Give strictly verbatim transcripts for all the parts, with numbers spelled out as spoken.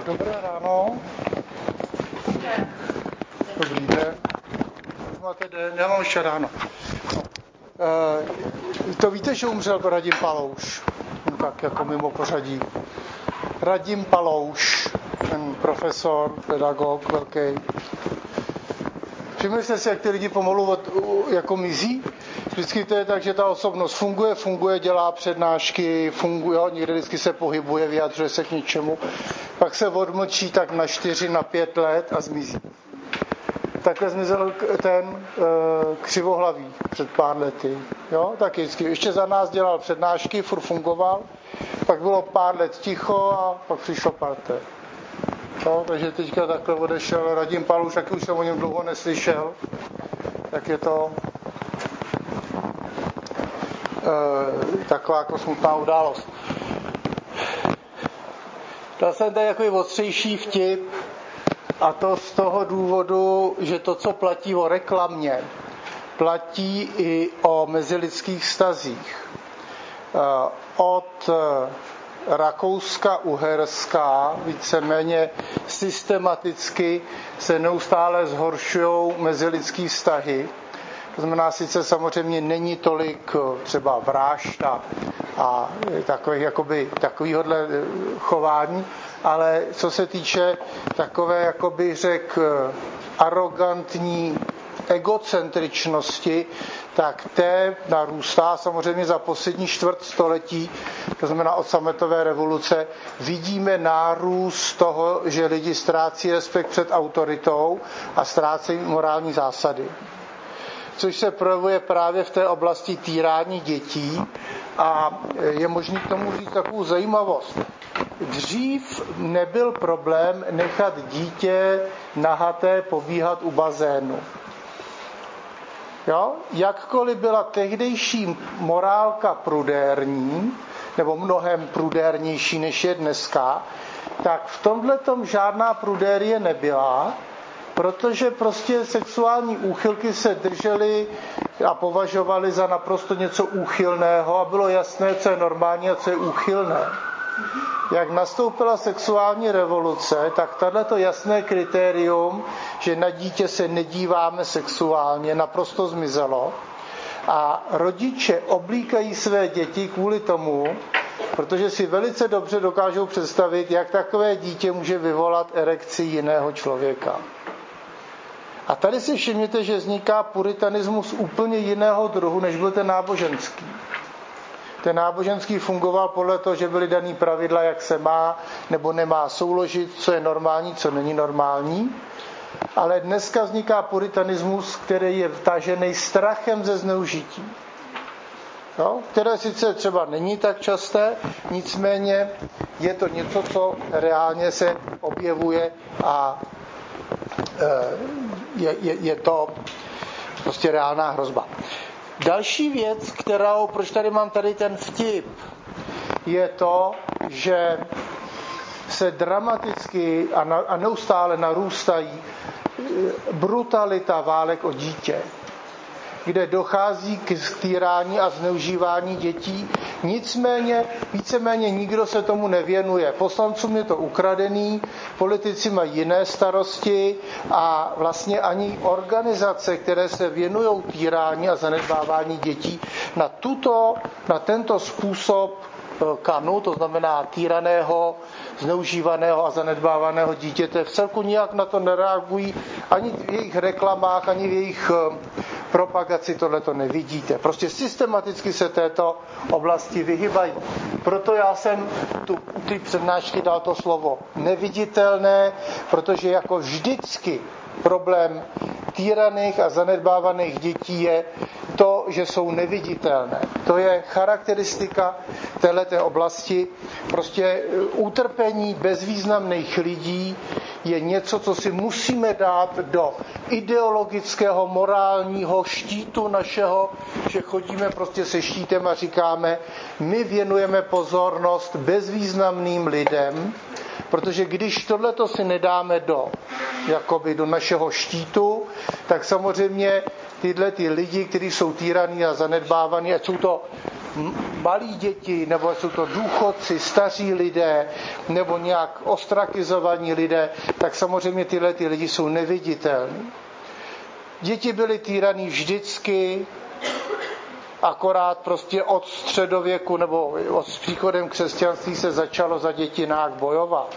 Dobré ráno. Dobrý den. Už máte den, já mám ještě ráno. E, to víte, že umřel Radim Palouš? No, tak jako mimo pořadí. Radim Palouš, ten profesor, pedagog velký. Všimli jste si, jak ty lidi pomalu od, jako mizí? Vždycky to je tak, že ta osobnost funguje, funguje, dělá přednášky, funguje, někde vždycky se pohybuje, vyjadřuje se k něčemu, pak se odmlčí tak na čtyři, na pět let a zmizí. Takhle zmizel ten e, Křivohlavý před pár lety. Jo? Taky vždycky. Ještě za nás dělal přednášky, furt fungoval, pak bylo pár let ticho a pak přišlo parte. No, takže teďka takhle odešel Radim Palouš, taky už jsem o něm dlouho neslyšel. Tak je to e, taková jako smutná událost. Dal jsem tady takový ostřejší vtip, a to z toho důvodu, že to, co platí o reklamě, platí i o mezilidských vztazích. E, od Rakouska, Uherska, víceméně systematicky se neustále zhoršují mezilidský vztahy. To znamená, sice samozřejmě není tolik třeba vražd a, a takových, jakoby, takovýhodle chování, ale co se týče takové, jakoby řekl, arrogantní egocentričnosti, tak té narůstá samozřejmě za poslední čtvrt století, to znamená od sametové revoluce, vidíme nárůst toho, že lidi ztrácí respekt před autoritou a ztrácejí morální zásady. Což se projevuje právě v té oblasti týrání dětí a je možné k tomu říct takovou zajímavost. Dřív nebyl problém nechat dítě nahaté pobíhat u bazénu. Jo? Jakkoliv byla tehdejší morálka prudérní, nebo mnohem prudérnější než je dneska, tak v tomhletom žádná prudérie nebyla, protože prostě sexuální úchylky se držely a považovaly za naprosto něco úchylného a bylo jasné, co je normální a co je úchylné. Jak nastoupila sexuální revoluce, tak tato jasné kritérium, že na dítě se nedíváme sexuálně, naprosto zmizelo. A rodiče oblíkají své děti kvůli tomu, protože si velice dobře dokážou představit, jak takové dítě může vyvolat erekci jiného člověka. A tady si všimněte, že vzniká puritanismus úplně jiného druhu, než byl ten náboženský. Ten náboženský fungoval podle toho, že byly daný pravidla, jak se má nebo nemá souložit, co je normální, co není normální. Ale dneska vzniká puritanismus, který je vtažený strachem ze zneužití. No, které sice třeba není tak časté, nicméně je to něco, co reálně se objevuje a je, je, je to prostě reálná hrozba. Další věc, kterou, proč tady mám tady ten vtip, je to, že se dramaticky a, na, a neustále narůstají brutalita válek o dítě, kde dochází k týrání a zneužívání dětí. Nicméně, víceméně nikdo se tomu nevěnuje. Poslancům je to ukradený, politici mají jiné starosti a vlastně ani organizace, které se věnují týrání a zanedbávání dětí, na, tuto, na tento způsob kanu, to znamená týraného, zneužívaného a zanedbávaného dítěte, v celku nijak na to nereagují, ani v jejich reklamách, ani v jejich propagaci tohleto nevidíte. Prostě systematicky se této oblasti vyhybají. Proto já jsem tu, ty přednášky dal to slovo neviditelné, protože jako vždycky problém týraných a zanedbávaných dětí je to, že jsou neviditelné. To je charakteristika téhleté oblasti. Prostě utrpení bezvýznamných lidí je něco, co si musíme dát do ideologického, morálního štítu našeho, že chodíme prostě se štítem a říkáme, my věnujeme pozornost bezvýznamným lidem, protože když tohleto si nedáme do, jakoby do našeho štítu, tak samozřejmě tyhle ty lidi, kteří jsou týraní a zanedbávaní, ať jsou to malí děti, nebo jsou to důchodci, staří lidé, nebo nějak ostrakizovaní lidé, tak samozřejmě tyhle ty lidi jsou neviditelní. Děti byly týraný vždycky, akorát prostě od středověku nebo od s příchodem křesťanství se začalo za děti nějak bojovat.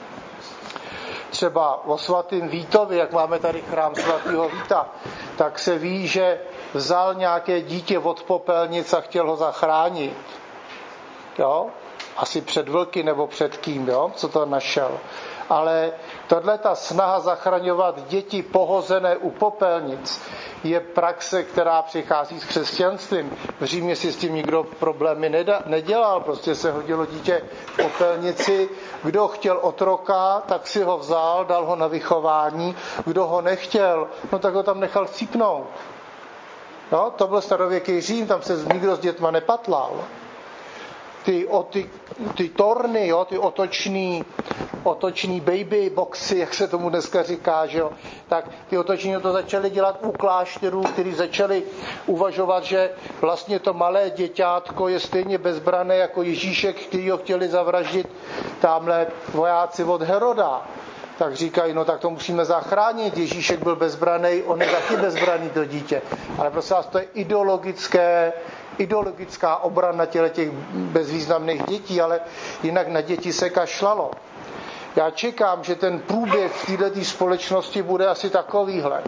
Třeba o svatém Vítovi, jak máme tady chrám svatého Víta, tak se ví, že vzal nějaké dítě od popelnic a chtěl ho zachránit. Jo? Asi před vlky nebo před kým, jo? Co to našel. Ale tahle ta snaha zachraňovat děti pohozené u popelnic je praxe, která přichází s křesťanstvím. V Římě si s tím nikdo problémy nedělal, prostě se hodilo dítě v popelnici. Kdo chtěl otroka, tak si ho vzal, dal ho na vychování. Kdo ho nechtěl, no tak ho tam nechal chcípnout. No, to byl starověký Řím, tam se nikdo s dětma nepatlal. Ty, o, ty, ty torny, jo, ty otočný, otočný baby boxy, jak se tomu dneska říká, že jo, tak ty otoční to začali dělat u klášterů, kteří začali uvažovat, že vlastně to malé děťátko je stejně bezbrané jako Ježíšek, který ho chtěli zavraždit tamhle vojáci od Heroda. Tak říkají, no tak to musíme zachránit. Ježíšek byl bezbraný, on je taky bezbraný, to dítě. Ale prosím vás, to je ideologické, ideologická obrana těch bezvýznamných dětí, ale jinak na děti se kašlalo. Já čekám, že ten průběh v této společnosti bude asi takovýhle.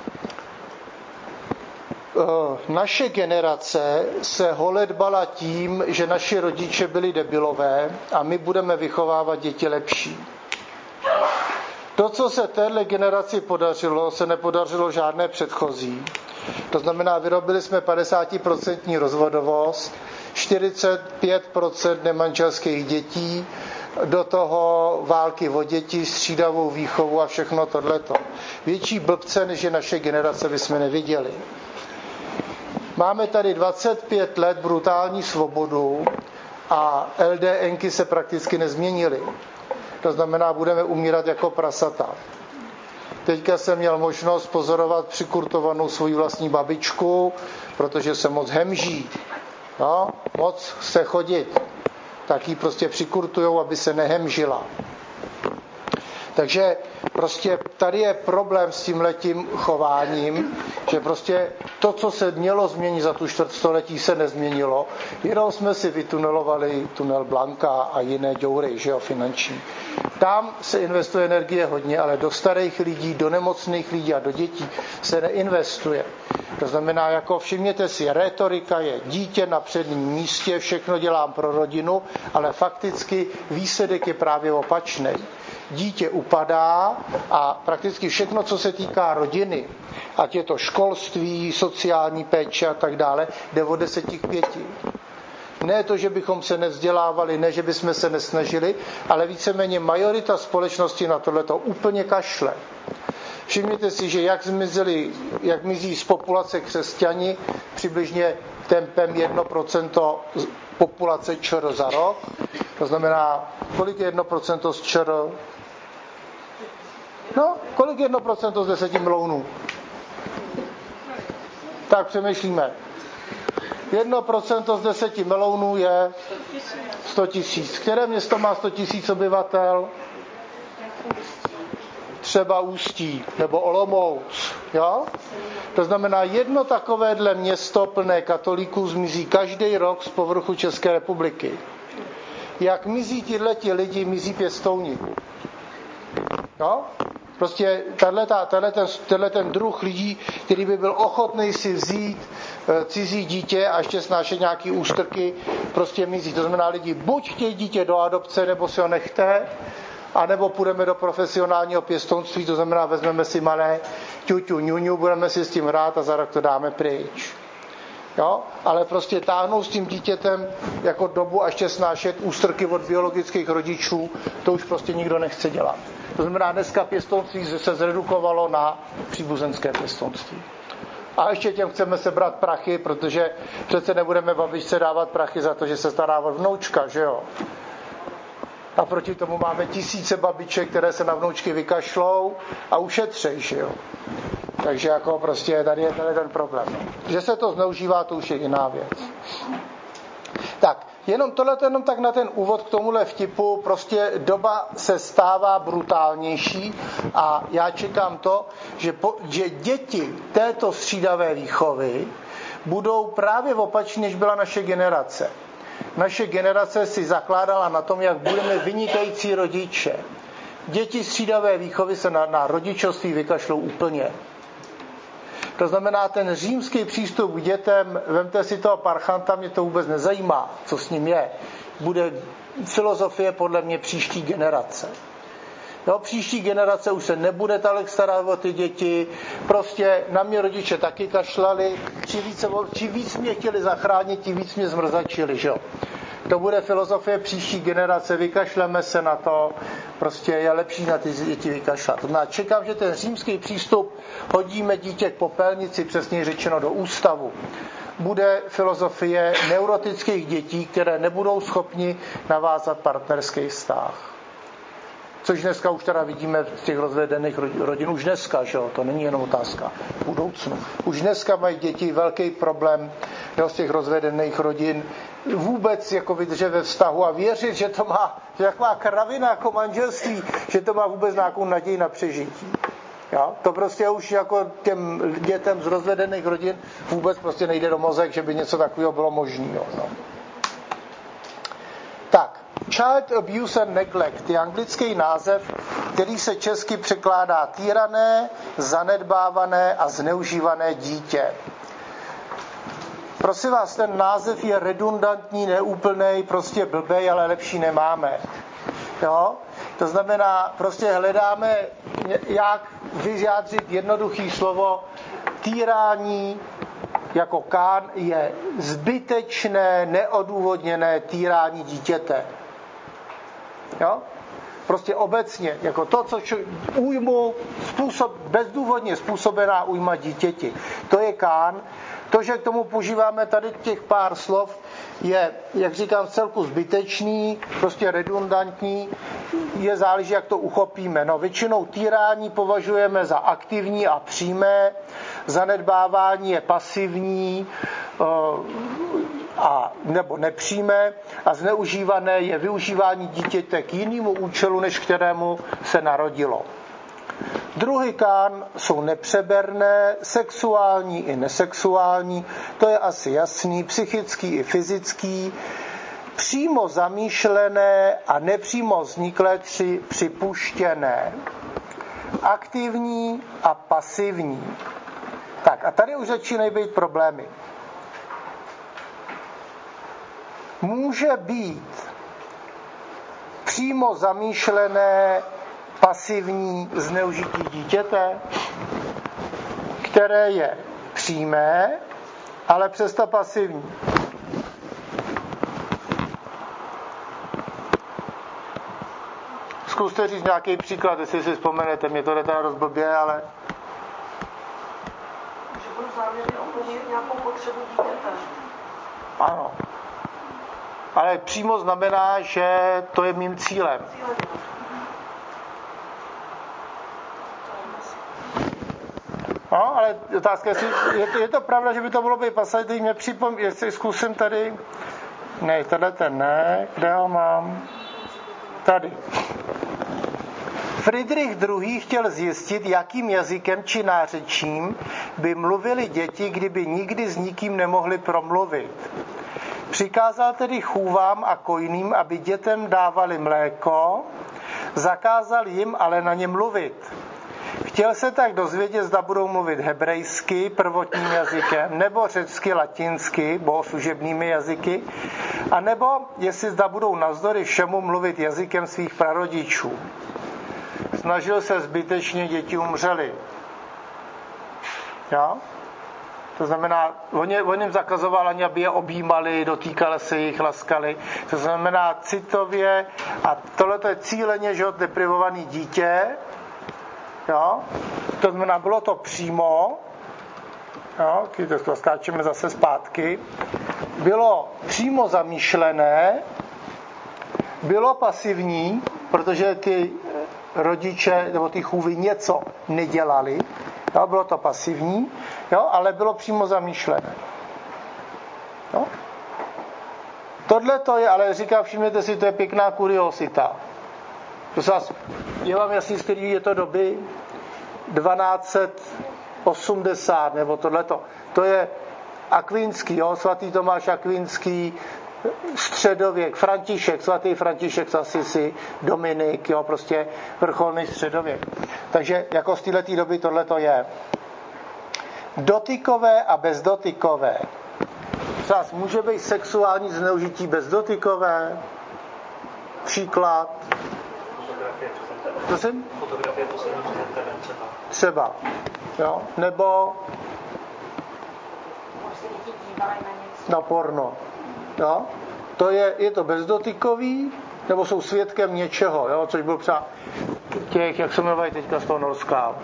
Naše generace se holedbala tím, že naši rodiče byli debilové a my budeme vychovávat děti lepší. To, co se téhle generaci podařilo, se nepodařilo žádné předchozí. To znamená, vyrobili jsme padesát procent rozvodovost, čtyřicet pět procent nemanželských dětí, do toho války o děti, střídavou výchovu a všechno tohleto. Větší blbce, než je naše generace, bychom neviděli. Máme tady dvacet pět let brutální svobodu a LDNky se prakticky nezměnily. To znamená, budeme umírat jako prasata. Teďka jsem měl možnost pozorovat přikurtovanou svoji vlastní babičku, protože se moc hemží. No, moc chce chodit. Tak ji prostě přikurtujou, aby se nehemžila. Takže prostě tady je problém s tímhletím chováním, že prostě to, co se mělo změnit za tu čtvrtstoletí, se nezměnilo. Jenom jsme si vytunelovali tunel Blanka a jiné děury, že jo, finanční. Tam se investuje energie hodně, ale do starých lidí, do nemocných lidí a do dětí se neinvestuje. To znamená, jako všimněte si, rétorika je dítě na předním místě, všechno dělám pro rodinu, ale fakticky výsledek je právě opačný. Dítě upadá a prakticky všechno, co se týká rodiny, ať je to školství, sociální péče a tak dále, jde od deseti k pěti. Ne to, že bychom se nevzdělávali, ne, že bychom se nesnažili, ale víceméně majorita společnosti na tohleto úplně kašle. Všimněte si, že jak, zmizeli, jak mizí z populace křesťani přibližně tempem jedno procento populace ČR za rok. To znamená, kolik je jedno procento z ČR? No, kolik je jedno procento z deseti milionů? Tak přemýšlíme. jedno procento z deseti milionů je sto tisíc. Které město má sto tisíc obyvatel? Třeba Ústí nebo Olomouc. Jo? To znamená, jedno takovéhle město plné katolíků zmizí každý rok z povrchu České republiky. Jak mizí tyhleti lidi, mizí pěstouni. Jo? Prostě tenhle ten, tenhle ten druh lidí, který by byl ochotný si vzít cizí dítě a ještě snášet nějaký úštrky, prostě mizí. To znamená, lidi buď chtějí dítě do adopce, nebo si ho nechte, anebo půjdeme do profesionálního pěstounství, to znamená, vezmeme si malé ťuťu, ňuňu, budeme si s tím hrát a za rok to dáme pryč. Jo? Ale prostě táhnout s tím dítětem jako dobu a ještě snášet ústrky od biologických rodičů, to už prostě nikdo nechce dělat. To znamená, dneska pěstounství se zredukovalo na příbuzenské pěstounství. A ještě těm chceme sebrat prachy, protože přece nebudeme babičce dávat prachy za to, že se stará o vnoučka, že jo? A proti tomu máme tisíce babiček, které se na vnoučky vykašlou a ušetřej, že jo? Takže jako prostě tady je tady ten problém. Že se to zneužívá, to už je jiná věc. Tak, jenom tohle, jenom tak na ten úvod k tomuhle vtipu, prostě doba se stává brutálnější a já čekám to, že, po, že děti této střídavé výchovy budou právě opačně, než byla naše generace. Naše generace si zakládala na tom, jak budeme vynikající rodiče. Děti střídavé výchovy se na, na rodičovství vykašlou úplně. To znamená, ten římský přístup k dětem, vemte si toho parchanta, mě to vůbec nezajímá, co s ním je. Bude filozofie podle mě příští generace. Jo, příští generace už se nebude tak starat o ty děti, prostě na mě rodiče taky kašlali, čím víc, čím víc mě chtěli zachránit, tím víc mě zmrzačili, že jo. To bude filozofie příští generace, vykašleme se na to, prostě je lepší na ty děti vykašlat. To znamená, čekám, že ten římský přístup hodíme dítě k popelnici, přesně řečeno do ústavu. Bude filozofie neurotických dětí, které nebudou schopni navázat partnerský vztah. Což dneska už teda vidíme v těch rozvedených rodin, už dneska, že jo, to není jenom otázka v budoucnu. Už dneska mají děti velký problém, jo, z těch rozvedených rodin vůbec jako vydržet ve vztahu a věřit, že to má, že taková kravina jako manželství, že to má vůbec nějakou naději na přežití. Jo? To prostě už jako těm dětem z rozvedených rodin vůbec prostě nejde do mozek, že by něco takového bylo možné. No. Tak, Child Abuse and Neglect je anglický název, který se česky překládá týrané, zanedbávané a zneužívané dítě. Prosím vás, ten název je redundantní, neúplnej, prostě blbej, ale lepší nemáme. Jo? To znamená, prostě hledáme, jak vyjádřit jednoduché slovo. Týrání jako kán je zbytečné, neodůvodněné týrání dítěte. Jo? Prostě obecně, jako to, co újmu, způsob, bezdůvodně způsobená újma dítěti. To je kán. To, že k tomu používáme tady těch pár slov, je, jak říkám, celku zbytečný, prostě redundantní, je záleží, jak to uchopíme. No, většinou týrání považujeme za aktivní a přímé, zanedbávání je pasivní a, nebo nepřímé a zneužívané je využívání dítěte k jinému účelu, než kterému se narodilo. Druhy kán jsou nepřeberné, sexuální i nesexuální, to je asi jasný, psychický i fyzický, přímo zamýšlené a nepřímo vzniklé tři připuštěné, aktivní a pasivní. Tak a tady už začínají být problémy. Může být přímo zamýšlené pasivní zneužití dítěte, které je přímé, ale přesto pasivní. Zkuste říct nějaký příklad, jestli si vzpomenete, mě to jde teda dost blbě, ale... Že budu záměrně opomíjet nějakou potřebu dítěte. Ano. Ale přímo znamená, že to je mým cílem. No, ale otázka je, je to, je to pravda, že by to bylo být pasažitý, mě připom... jestli zkusím tady, ne, tady ten ne, kde ho mám, tady. Friedrich druhý. chtěl zjistit, jakým jazykem či nářečím by mluvili děti, kdyby nikdy s nikým nemohli promluvit. Přikázal tedy chůvám a kojným, aby dětem dávali mléko, zakázal jim ale na ně mluvit. Chtěl se tak dozvědět, zda budou mluvit hebrejsky, prvotním jazykem, nebo řecky, latinsky, bohoslužebnými jazyky, a nebo jestli zda budou navzdory všemu mluvit jazykem svých prarodičů. Snažil se zbytečně, děti umřely. Jo? To znamená, on, on jim zakazoval ani, aby je objímali, dotýkali se jich, laskali. To znamená citově, a tohle je cíleně, že deprivovaný dítě, jo? To znamená, bylo to přímo, jo? To skáčeme zase zpátky, bylo přímo zamýšlené, bylo pasivní, protože ty rodiče nebo ty chůvy něco nedělali, jo? Bylo to pasivní, jo? Ale bylo přímo zamýšlené. Jo? Tohle to je, ale říkám, všimněte si, to je pěkná kuriosita. Je vám jasný, z který je to doby? dvanáct osmdesát, nebo tohleto. To je Akvinský, jo, svatý Tomáš Akvinský, středověk, František, svatý František z Asisi, Dominik, jo, prostě vrcholný středověk. Takže jako z této doby tohleto je. Dotykové a bezdotykové. Zás může být sexuální zneužití bezdotykové, příklad. Prosím? Fotografie poslední předem třeba. Třeba. Jo? Nebo na porno. Jo? To je, je to bezdotykový, nebo jsou svědkem něčeho, jo? Což byl třeba těch, jak se jmenovají teďka z toho Norská.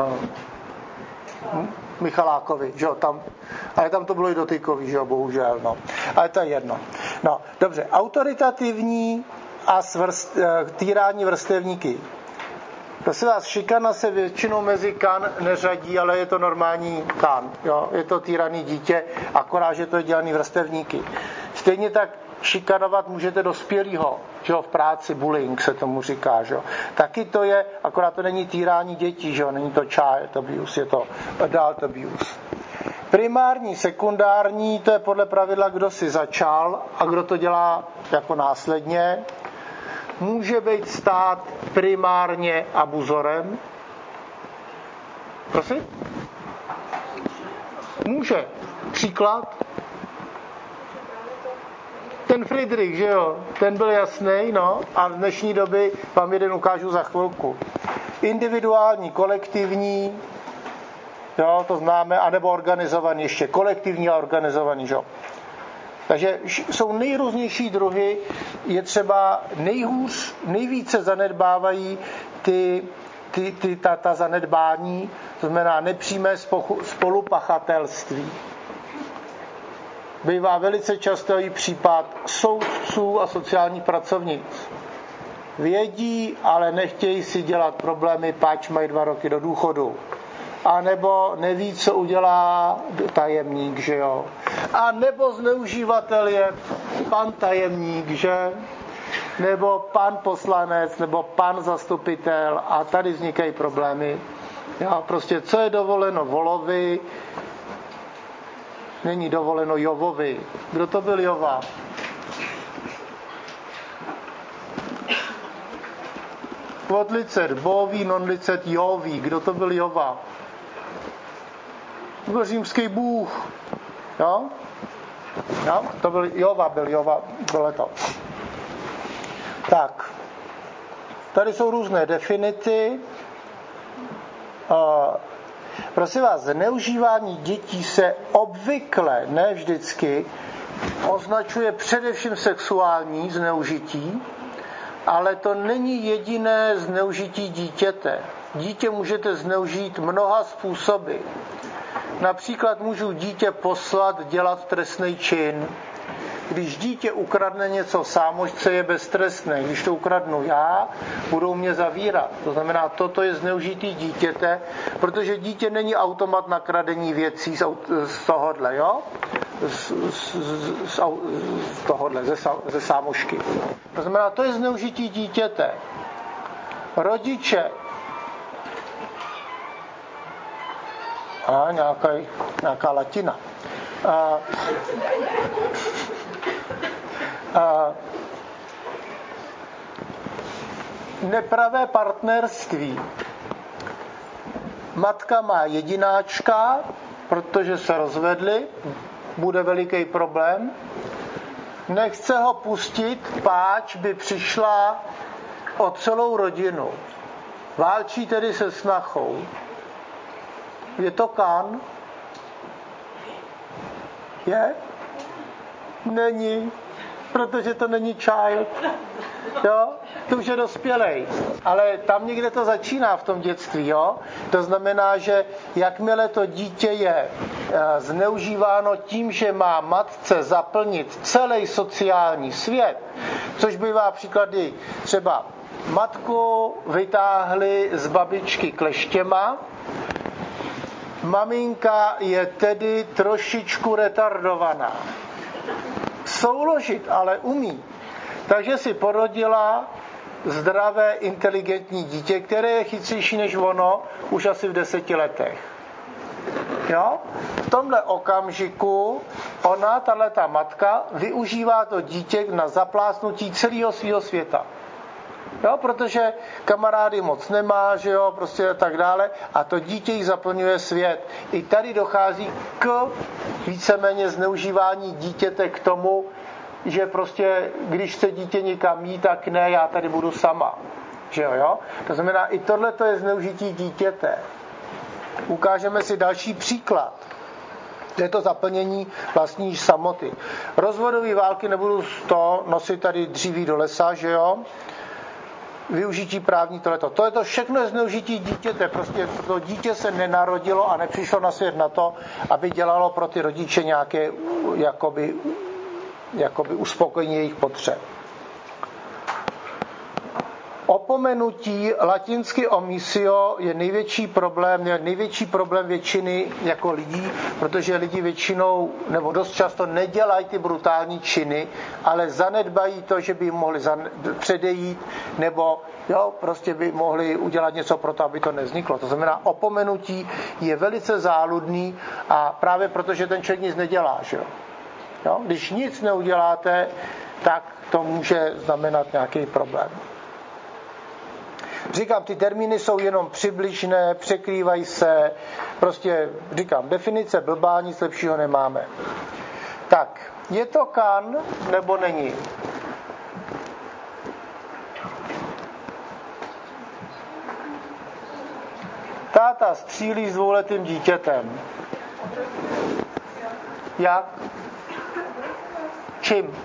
Hm? Michalákovi, že jo, tam, ale tam to bylo i dotykový, že jo, bohužel, no. Ale to je jedno. No, dobře, autoritativní a svrst, týrání vrstevníky. Prosím vás, šikana se většinou mezi kan neřadí, ale je to normální kan, jo, je to týraný dítě, akorát, že to je dělaný vrstevníky. Stejně tak šikanovat můžete dospělýho, že jo, v práci, bullying se tomu říká, že jo. Taky to je, akorát to není týrání dětí, že jo, není to child abuse, je to adult abuse. Primární, sekundární, to je podle pravidla, kdo si začal a kdo to dělá jako následně. Může být stát primárně abuzorem. Prosím? Může. Příklad? Ten Friedrich, že jo, ten byl jasný, no, a v dnešní době vám jeden ukážu za chvilku. Individuální, kolektivní, jo, to známe, anebo organizovaný ještě, kolektivní a organizovaný, že jo. Takže jsou nejrůznější druhy, je třeba nejhůř, nejvíce zanedbávají ty, ty, ty, ta, ta zanedbání, to znamená nepřímé spolupachatelství. Bývá velice často i případ soudců a sociálních pracovnic. Vědí, ale nechtějí si dělat problémy, páč mají dva roky do důchodu. A nebo neví, co udělá tajemník, že jo. A nebo zneužívatel je pan tajemník, že? Nebo pan poslanec, nebo pan zastupitel a tady vznikají problémy. Jo, prostě co je dovoleno Volovi, není dovoleno Jovovi. Kdo to byl Jova? Quod licet bovi, non licet Jovi. Kdo to byl Jova? To byl římský bůh. Jo? Jo? To byl Jova, byl Jova, bylo to. Tak. Tady jsou různé definity. Uh, prosím vás, zneužívání dětí se obvykle, ne vždycky, označuje především sexuální zneužití, ale to není jediné zneužití dítěte. Dítě můžete zneužít mnoha způsoby. Například můžu dítě poslat dělat trestný čin. Když dítě ukradne něco sámošce, je beztrestné. Když to ukradnu já, budou mě zavírat. To znamená, toto je zneužití dítěte, protože dítě není automat na kradení věcí z tohohle, jo? Z, z, z, z tohohle, ze, ze sámošky. To znamená, to je zneužití dítěte. Rodiče a nějaká, nějaká latina. A, a, nepravé partnerství. Matka má jedináčka, protože se rozvedli, bude veliký problém. Nechce ho pustit, páč by přišla o celou rodinu. Válčí tedy se snachou. Je to kan? Je? Není, protože to není child. Jo? To už je dospělej. Ale tam někde to začíná v tom dětství, jo? To znamená, že jakmile to dítě je zneužíváno tím, že má matce zaplnit celý sociální svět, což bývá příklady třeba matku vytáhli z babičky kleštěma, maminka je tedy trošičku retardovaná. souložit, ale umí. Takže si porodila zdravé, inteligentní dítě, které je chytřejší než ono už asi v deseti letech. Jo? V tomhle okamžiku ona, tahleta matka, využívá to dítě na zaplásnutí celého svého světa. Jo, protože kamarády moc nemá, že jo, prostě tak dále, a to dítě jí zaplňuje svět. I tady dochází k víceméně zneužívání dítěte k tomu, že prostě, když chce dítě někam jít, tak ne, já tady budu sama. Že jo, jo? To znamená, i tohle to je zneužití dítěte. Ukážeme si další příklad. Je to zaplnění vlastní samoty. Rozvodové války, nebudu to nosit tady dříví do lesa, že jo? Využití právní tohleto. To je to všechno je zneužití dítěte. Prostě to dítě se nenarodilo a nepřišlo na svět na to, aby dělalo pro ty rodiče nějaké jakoby, jakoby uspokojení jejich potřeb. Opomenutí latinsky omissio je největší problém, je největší problém většiny jako lidí, protože lidi většinou nebo dost často nedělají ty brutální činy, ale zanedbají to, že by mohli předejít nebo jo, prostě by mohli udělat něco pro to, aby to nevzniklo. To znamená, opomenutí je velice záludný a právě protože ten člověk nic nedělá. Že jo? Jo? Když nic neuděláte, tak to může znamenat nějaký problém. Říkám, ty termíny jsou jenom přibližné, překrývají se, prostě říkám, definice blbá, nic lepšího nemáme. Tak, je to kan, nebo není? Táta střílí s dvouletým dítětem. Jak? Čím?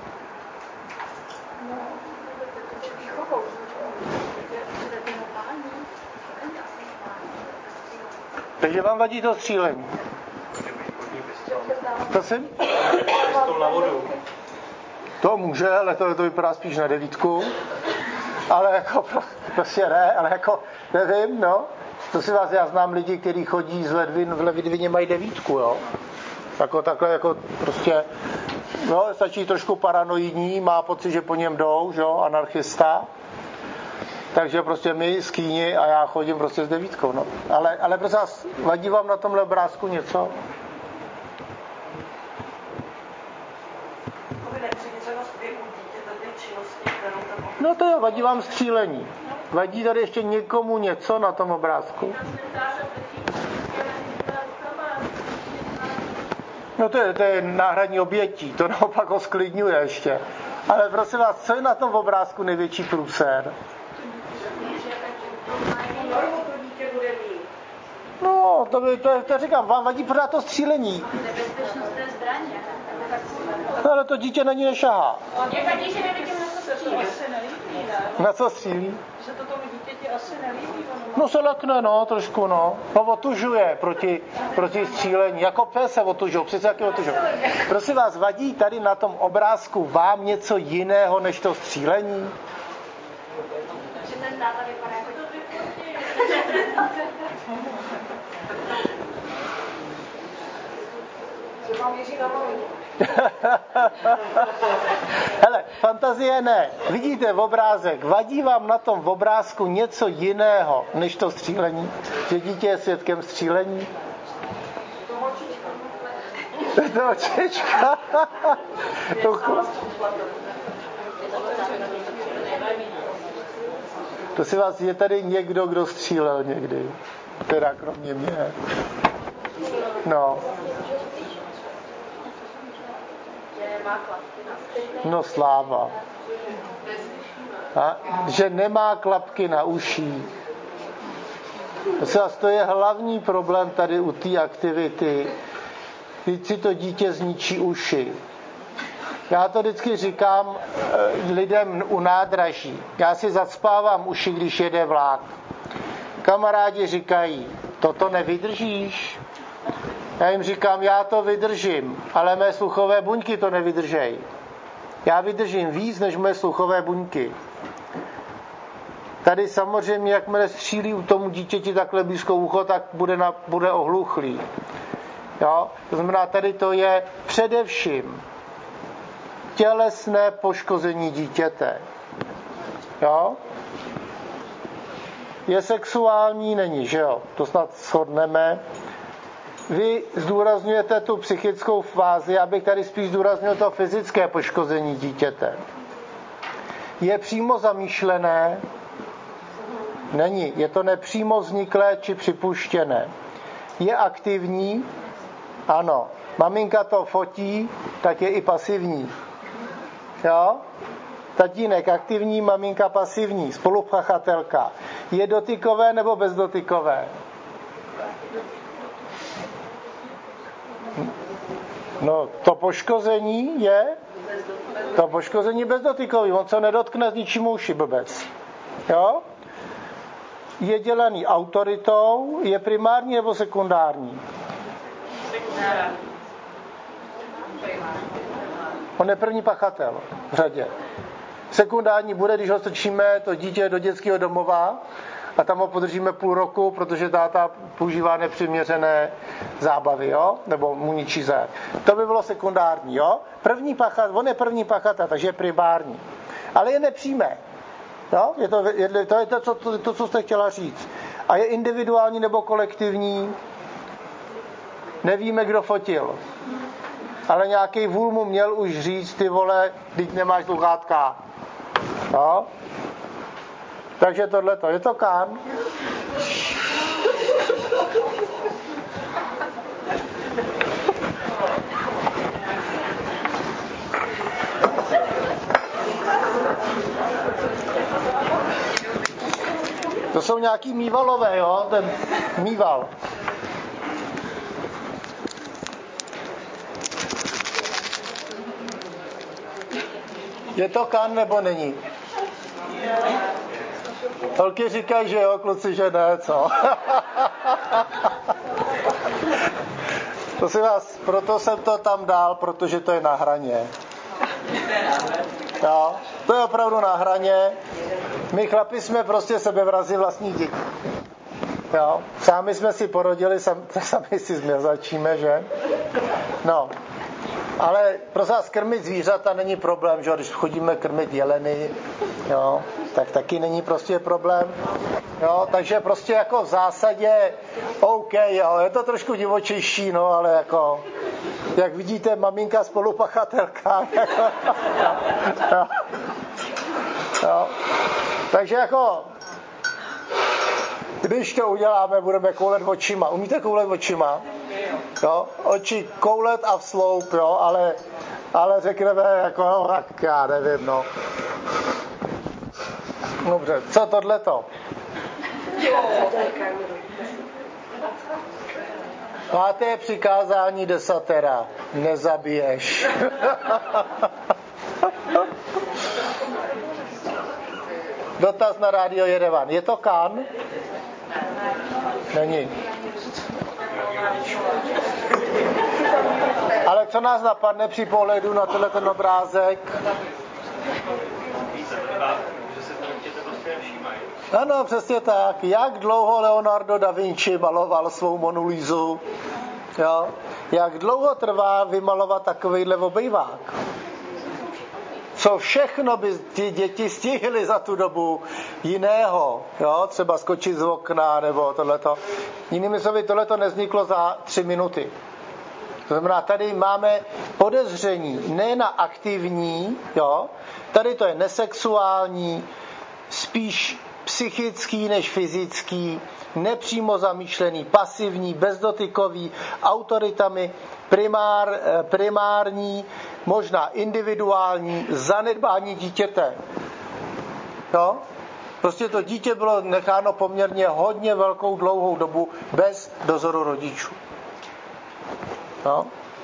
Takže vám vadí to střílení. Prosím? Pistol na vodu. To může, ale to, to vypadá spíš na devítku. Ale jako, prostě ne, ale jako, nevím, no. To si vás, já znám lidi, kteří chodí z Ledvin, v Ledvině mají devítku, jo. Jako takhle, jako prostě, no, stačí trošku paranoidní, má pocit, že po něm jdou, jo, anarchista. Takže prostě my z Kýni a já chodím prostě s devítkou, no. Ale, ale prostě vadí vám na tomhle obrázku něco? No to jo, vadí vám střílení. Vadí tady ještě někomu něco na tom obrázku? No to je, to je náhradní obětí, to naopak ho sklidňuje ještě. Ale prosím vás, co je na tom obrázku největší průser? No, to, by, to, to říkám, vám vadí pořád to střílení. Nebezpečnost té zbraně. No, ale to dítě na ní nešahá. Mě vadí, že nevidím, na co střílí. Na co střílí? Že to tomu dítěti asi nelíbí. No se lekne, no, trošku, no. No otužuje proti, proti střílení. Jako pes se otužuje, přece jaký otužuje. Prosím vás, vadí tady na tom obrázku vám něco jiného, než to střílení? Že ten táta vypadá jako to vypustí. Že vám Jiří na malý. Hele, fantazie ne. Vidíte v obrázek, vadí vám na tom v obrázku něco jiného, než to střílení? Že dítě je svědkem střílení? To očička. To, to si vás, je tady někdo, kdo střílel někdy? Teda kromě mě. No. No sláva. A, že nemá klapky na uších. To je hlavní problém tady u té aktivity. Teď si to dítě zničí uši. Já to vždycky říkám lidem u nádraží. Já si zacpávám uši, když jede vlák. Kamarádi říkají, toto nevydržíš? Já jim říkám, já to vydržím, ale mé sluchové buňky to nevydržejí. Já vydržím víc, než mé sluchové buňky. Tady samozřejmě, jakmile střílí u tomu dítěti takhle blízko ucho, tak bude, na, bude ohluchlý. Jo? To znamená, tady to je především tělesné poškození dítěte. Jo? Je sexuální? Není, že jo? To snad shodneme. Vy zdůrazňujete tu psychickou fázi, já bych tady spíš zdůraznil to fyzické poškození dítěte. Je přímo zamýšlené? Není. Je to nepřímo vzniklé či připuštěné. Je aktivní? Ano. Maminka to fotí, tak je i pasivní. Jo? Tatínek aktivní, maminka pasivní, spolupachatelka. Je dotykové nebo bezdotykové? No, to poškození je to poškození bezdotykový. On se nedotkne s ničím uši, blbec. Jo? Je dělaný autoritou, je primární nebo sekundární? Sekundární. On je první pachatel v řadě. Sekundární bude, když ho strčíme to dítě do dětského domova a tam ho podržíme půl roku, protože táta používá nepřiměřené zábavy, jo? Nebo mu ničí zad. To by bylo sekundární, jo? První pachat, on je první pachatel, takže je primární. Ale je nepřímé. Jo? Je to, je, to je to, to, to, to, co jste chtěla říct. A je individuální nebo kolektivní? Nevíme, kdo fotil. Ale nějaký vůl mu měl už říct, ty vole, teď nemáš sluchátka. Jo? Takže tohleto, je to Kán? To jsou nějaký mývalové, jo? Ten mýval. Je to Kán nebo není? Holky říkají, že jo, kluci, že ne, co? Prosím vás, proto jsem to tam dal, protože to je na hraně. Jo, to je opravdu na hraně. My chlapi jsme prostě sebevrazi vlastních dětí. Jo, sami jsme si porodili, sam, sami si změrzačíme, že? No. Ale prosím vás, krmit zvířata není problém, že když chodíme krmit jeleny, jo, tak taky není prostě problém. Jo, takže prostě jako v zásadě OK, jo, je to trošku divočejší, no, ale jako, jak vidíte, maminka spolupachatelka, jako, jo, jo, jo. Takže jako, když to uděláme, budeme koulet očima. Umíte koulet očima? Jo? Oči koulet a vsloup, jo? Ale, ale řekneme jako, no, tak já nevím, no. Dobře, co tohleto? Páté přikázání desatera. Nezabiješ. Dotaz na rádio Jerevan. Je to Kán? Není. Ale co nás napadne při pohledu na tenhle ten obrázek? Ano, přesně tak. Jak dlouho Leonardo da Vinci maloval svou Monu Lisu? Jo? Jak dlouho trvá vymalovat takovejhle obejvák? Co všechno by ty děti stihly za tu dobu jiného, jo? Třeba skočit z okna nebo tohleto. Jinými slovy, tohleto nevzniklo za tři minuty. To znamená, tady máme podezření ne na aktivní, jo? Tady to je nesexuální, spíš psychický než fyzický, nepřímo zamýšlený, pasivní, bezdotykový, autoritami, primár, primární, možná individuální, zanedbání dítěte. Jo? Prostě to dítě bylo necháno poměrně hodně velkou dlouhou dobu bez dozoru rodičů. Jo?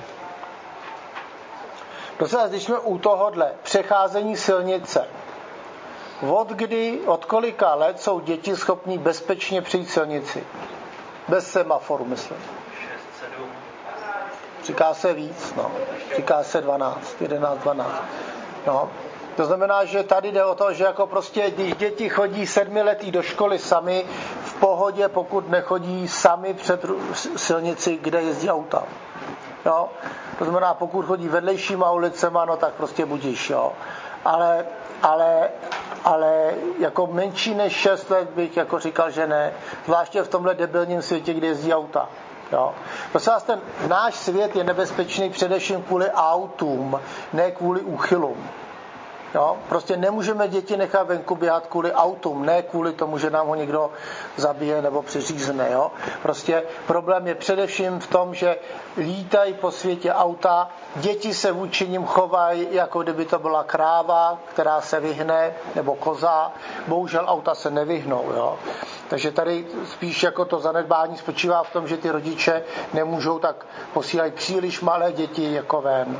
Prosím vás, když jsme u tohohle přecházení silnice, od kdy, od kolika let jsou děti schopní bezpečně přejít silnici? Bez semaforu, myslím. šest, sedm. Říká se víc, no. Říká se dvanáct, jedenáct, dvanáct. No. To znamená, že tady jde o to, že jako prostě, když děti chodí sedmiletí do školy sami, v pohodě, pokud nechodí sami před silnici, kde jezdí auta. Jo? To znamená, pokud chodí vedlejšíma ulicema, no tak prostě budíš. Jo? Ale, ale, ale jako menší než šest let bych jako říkal, že ne. Zvláště v tomhle debilním světě, kde jezdí auta. Jo. Prosím vás, ten náš svět je nebezpečný především kvůli autům, ne kvůli úchylům. Jo. Prostě nemůžeme děti nechat venku běhat kvůli autům, ne kvůli tomu, že nám ho někdo zabije nebo přiřízne. Jo. Prostě problém je především v tom, že lítají po světě auta, děti se vůči nim chovají, jako kdyby to byla kráva, která se vyhne, nebo koza. Bohužel auta se nevyhnou. Jo. Takže tady spíš jako to zanedbání spočívá v tom, že ty rodiče nemůžou, tak posílají příliš malé děti jako ven.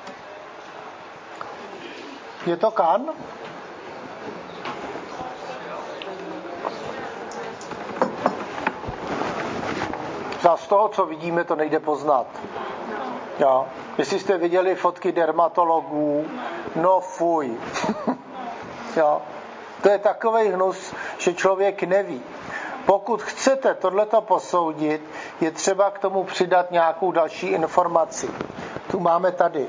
Je to kan? Z toho, co vidíme, to nejde poznat. Jo. Jestli jste viděli fotky dermatologů, no fuj. Jo. To je takovej hnus, že člověk neví. Pokud chcete tohleto posoudit, je třeba k tomu přidat nějakou další informaci. Tu máme tady.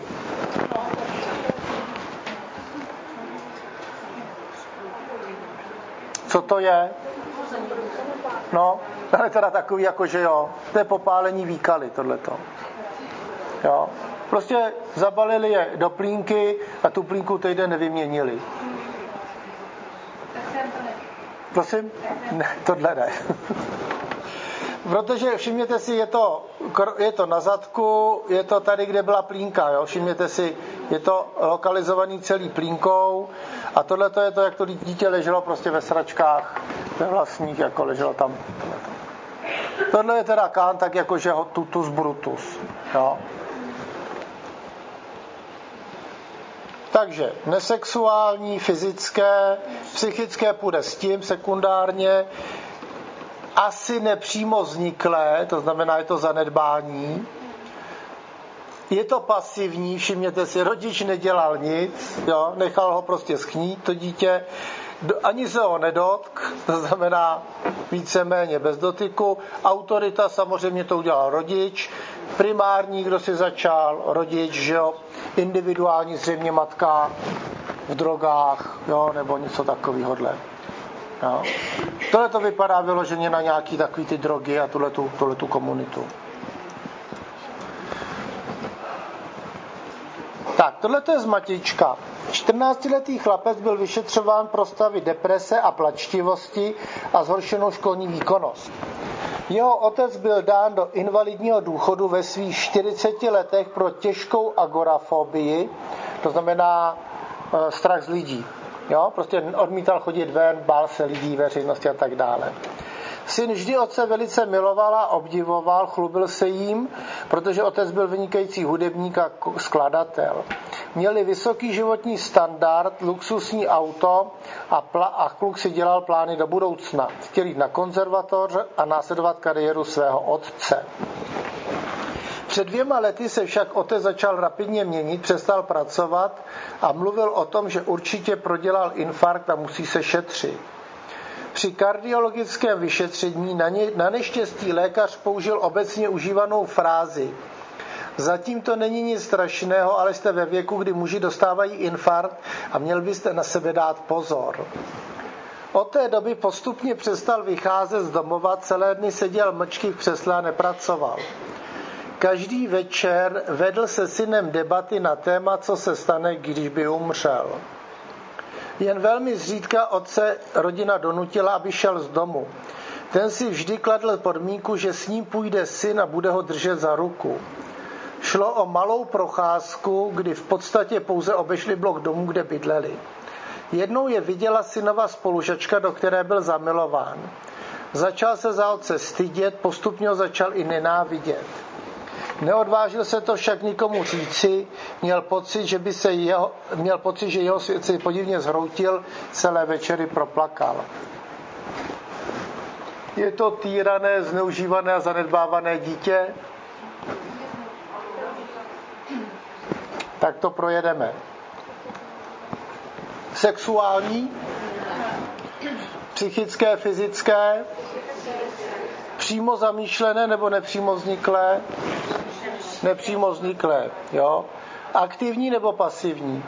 Co to je? No, ale teda takový jako, že jo, to je popálení výkaly, tohleto. Jo. Prostě zabalili je do plínky a tu plínku týden nevyměnili. Prosím? Ne, tohle ne. Protože všimněte si, je to, je to na zadku, je to tady, kde byla plínka, jo? Všimněte si, je to lokalizovaný celý plínkou a tohle je to, jak to dítě leželo prostě ve sračkách, ve vlastních, jako leželo tam. Tohle je teda kán, tak jakože ho tutus brutus, jo? Takže nesexuální, fyzické, psychické půjde s tím sekundárně, asi nepřímo vzniklé, to znamená, je to zanedbání. Je to pasivní, všimněte si, rodič nedělal nic, jo, nechal ho prostě schnít, to dítě, ani se ho nedotk, to znamená víceméně bez dotyku. Autorita samozřejmě to udělal rodič, primární, kdo si začal, rodič, že jo, individuální zřejmě matka v drogách, jo, nebo něco takovýhodle. Jo. Tohle to vypadá vyloženě na nějaký takový ty drogy a tuhletu, tuhletu komunitu. Tak, tohle je z Matička. čtrnáctiletý chlapec byl vyšetřován pro stavy deprese a plačtivosti a zhoršenou školní výkonnost. Jeho otec byl dán do invalidního důchodu ve svých čtyřiceti letech pro těžkou agorafobii, to znamená e, strach z lidí. Jo? Prostě odmítal chodit ven, bál se lidí, veřejnosti a tak dále. Syn vždy otce velice miloval a obdivoval, chlubil se jím, protože otec byl vynikající hudebník a skladatel. Měli vysoký životní standard, luxusní auto a, pla- a kluk si dělal plány do budoucna. Chtěl jít na konzervatoř a následovat kariéru svého otce. Před dvěma lety se však otec začal rapidně měnit, přestal pracovat a mluvil o tom, že určitě prodělal infarkt a musí se šetřit. Při kardiologickém vyšetření na, ně, na neštěstí lékař použil obecně užívanou frázi: zatím to není nic strašného, ale jste ve věku, kdy muži dostávají infarkt a měl byste na sebe dát pozor. Od té doby postupně přestal vycházet z domova, celé dny seděl mlčky v křesle a nepracoval. Každý večer vedl se synem debaty na téma, co se stane, když by umřel. Jen velmi zřídka otce rodina donutila, aby šel z domu. Ten si vždy kladl podmínku, že s ním půjde syn a bude ho držet za ruku. Šlo o malou procházku, kdy v podstatě pouze obešli blok domů, kde bydleli. Jednou je viděla synova spolužačka, do které byl zamilován. Začal se za otce stydět, postupně ho začal i nenávidět. Neodvážil se to však nikomu říci, měl pocit, že by se jeho, měl pocit, že jeho svět se podivně zhroutil, celé večery proplakal. Je to týrané, zneužívané a zanedbávané dítě? Tak to projedeme. Sexuální, psychické, fyzické, přímo zamýšlené nebo nepřímo vzniklé? nepřímo vzniklé. Jo? Aktivní nebo pasivní?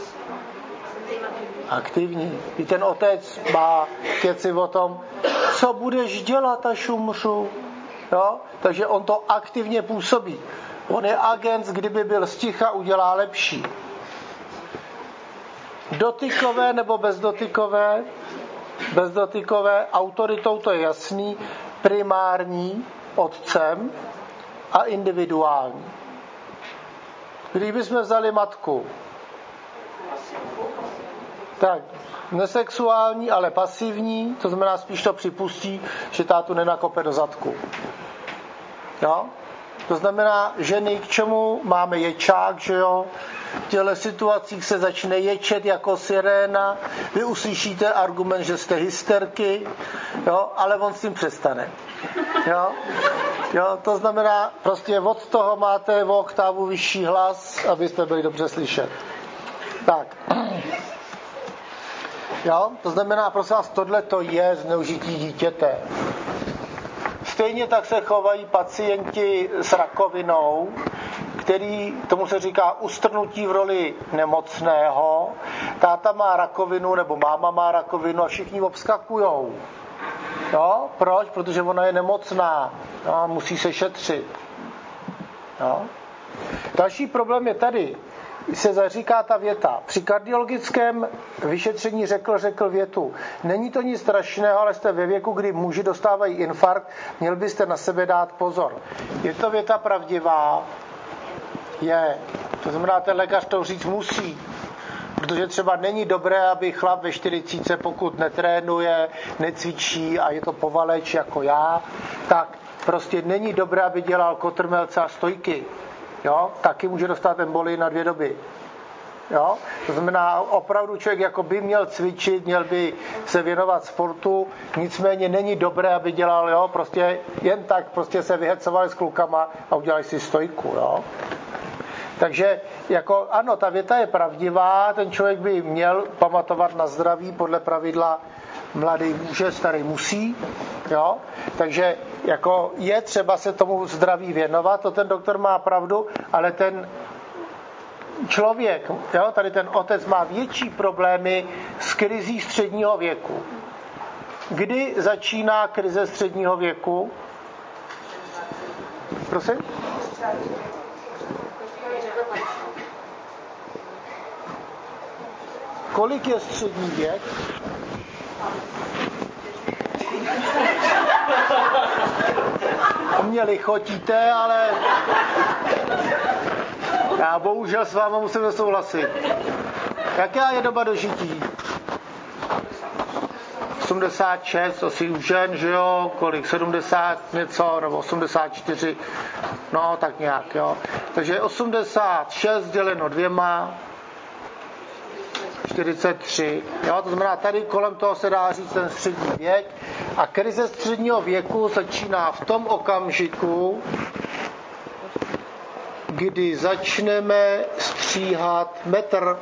Aktivní. I ten otec má keci o tom, co budeš dělat, až umřu. Jo? Takže on to aktivně působí. On je agent, kdyby byl sticha, udělá lepší. Dotykové nebo bezdotykové? Bezdotykové, autoritou to je jasný, primární, otcem a individuální. Když bychom vzali matku, tak nesexuální, ale pasivní, to znamená spíš to připustí, že tátu nenakope do zadku. Jo? To znamená, ženy, k čemu máme ječák, že jo? V těchto situacích se začne ječet jako siréna, vy uslyšíte argument, že jste hysterky, jo? Ale on s tím přestane. Jo? Jo? To znamená, prostě od toho máte o oktávu vyšší hlas, abyste byli dobře slyšet. Tak. Jo? To znamená, prosím vás, tohle to je zneužití dítěte. Stejně tak se chovají pacienti s rakovinou, který, tomu se říká ustrnutí v roli nemocného. Táta má rakovinu nebo máma má rakovinu a všichni obskakujou. Jo? Proč? Protože ona je nemocná. Jo? Musí se šetřit. Jo? Další problém je tady. Se zaříká ta věta. Při kardiologickém vyšetření řekl, řekl větu. Není to nic strašného, ale jste ve věku, kdy muži dostávají infarkt, měl byste na sebe dát pozor. Je to věta pravdivá? Je. To znamená, ten lékař to říct musí. Protože třeba není dobré, aby chlap ve čtyřicítce, pokud netrénuje, necvičí a je to povaleč jako já, tak prostě není dobré, aby dělal kotrmelce a stojky. Jo? Taky může dostat embolii na dvě doby. Jo? To znamená, opravdu člověk jako by měl cvičit, měl by se věnovat sportu, nicméně není dobré, aby dělal, jo? Prostě jen tak prostě se vyhecovali s klukama a udělali si stojku. Jo? Takže jako, ano, ta věta je pravdivá, ten člověk by měl pamatovat na zdraví podle pravidla mladý může, starý musí, jo? Takže jako je třeba se tomu zdraví věnovat, to ten doktor má pravdu, ale ten člověk, jo? Tady ten otec má větší problémy s krizí středního věku. Kdy začíná krize středního věku? Prosím? Kolik je střední věk? Mě lichotíte, ale já bohužel s váma musím souhlasit. Jaká je doba dožití? osmdesát šest, asi u žen, že jo? Kolik? sedmdesát něco, nebo osmdesát čtyři, no tak nějak, jo. Takže osmdesát šest děleno dvěma, čtyřicet tři. Jo? To znamená, tady kolem toho se dá říct ten střední věk. A krize středního věku začíná v tom okamžiku, kdy začneme stříhat metr.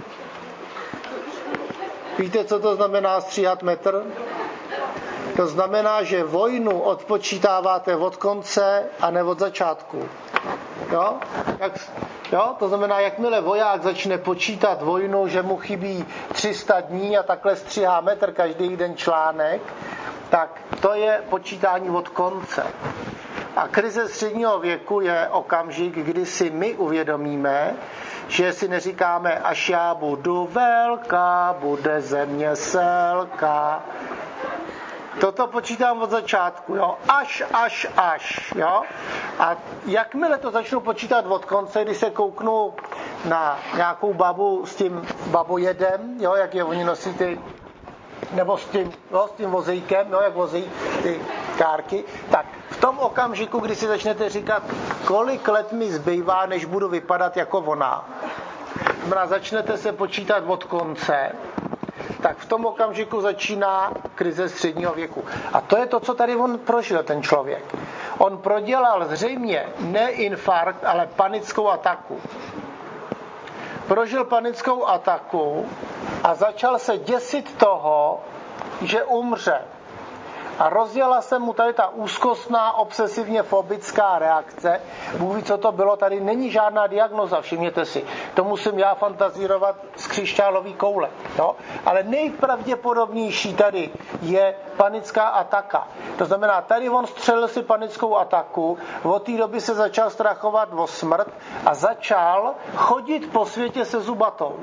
Víte, co to znamená stříhat metr? To znamená, že vojnu odpočítáváte od konce a ne od začátku. Jo? Jak, jo? To znamená, jakmile voják začne počítat vojnu, že mu chybí tři sta dní a takhle stříhá metr každý den článek, tak to je počítání od konce. A krize středního věku je okamžik, kdy si my uvědomíme, že si neříkáme, až já budu velká, bude země selká. Toto počítám od začátku, jo. Až, až, až, jo. A jakmile to začnu počítat od konce, když se kouknu na nějakou babu s tím babojedem, jo, jak je oni nosí ty, nebo s tím, jo, s tím vozejkem, jo, jak vozí ty kárky, tak v tom okamžiku, kdy si začnete říkat, kolik let mi zbývá, než budu vypadat jako ona, znamená, začnete se počítat od konce, tak v tom okamžiku začíná krize středního věku. A to je to, co tady on prožil, ten člověk. On prodělal zřejmě ne infarkt, ale panickou ataku. Prožil panickou ataku a začal se děsit toho, že umře. A rozjela se mu tady ta úzkostná, obsesivně fobická reakce. Bůh ví, co to bylo, tady není žádná diagnoza, všimněte si. To musím já fantazírovat z křišťálový koule. Jo? Ale nejpravděpodobnější tady je panická ataka. To znamená, tady on střelil si panickou ataku, od té doby se začal strachovat o smrt a začal chodit po světě se zubatou.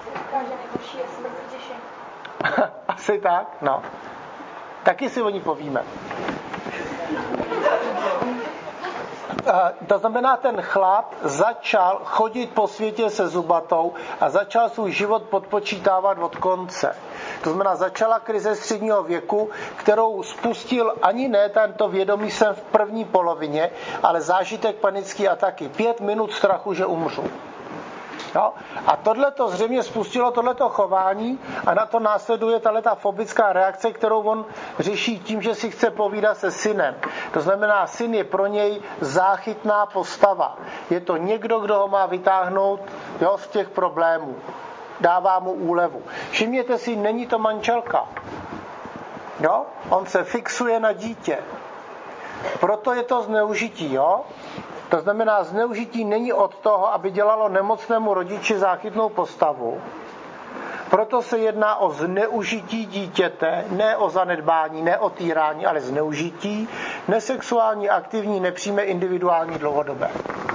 Asi tak, no. Taky si o ní povíme. To znamená, ten chlap začal chodit po světě se zubatou a začal svůj život podpočítávat od konce. To znamená, začala krize středního věku, kterou spustil ani ne tento vědomý sen v první polovině, ale zážitek panické ataky. Pět minut strachu, že umřu. No? A tohleto zřejmě spustilo tohleto chování a na to následuje tato fobická reakce, kterou on řeší tím, že si chce povídat se synem. To znamená, syn je pro něj záchytná postava. Je to někdo, kdo ho má vytáhnout, jo, z těch problémů. Dává mu úlevu. Všimněte si, není to manželka. Jo? On se fixuje na dítě. Proto je to zneužití, jo? To znamená, zneužití není od toho, aby dělalo nemocnému rodiči záchytnou postavu. Proto se jedná o zneužití dítěte, ne o zanedbání, ne o týrání, ale zneužití, nesexuální, aktivní, nepřímé, individuální, dlouhodobé.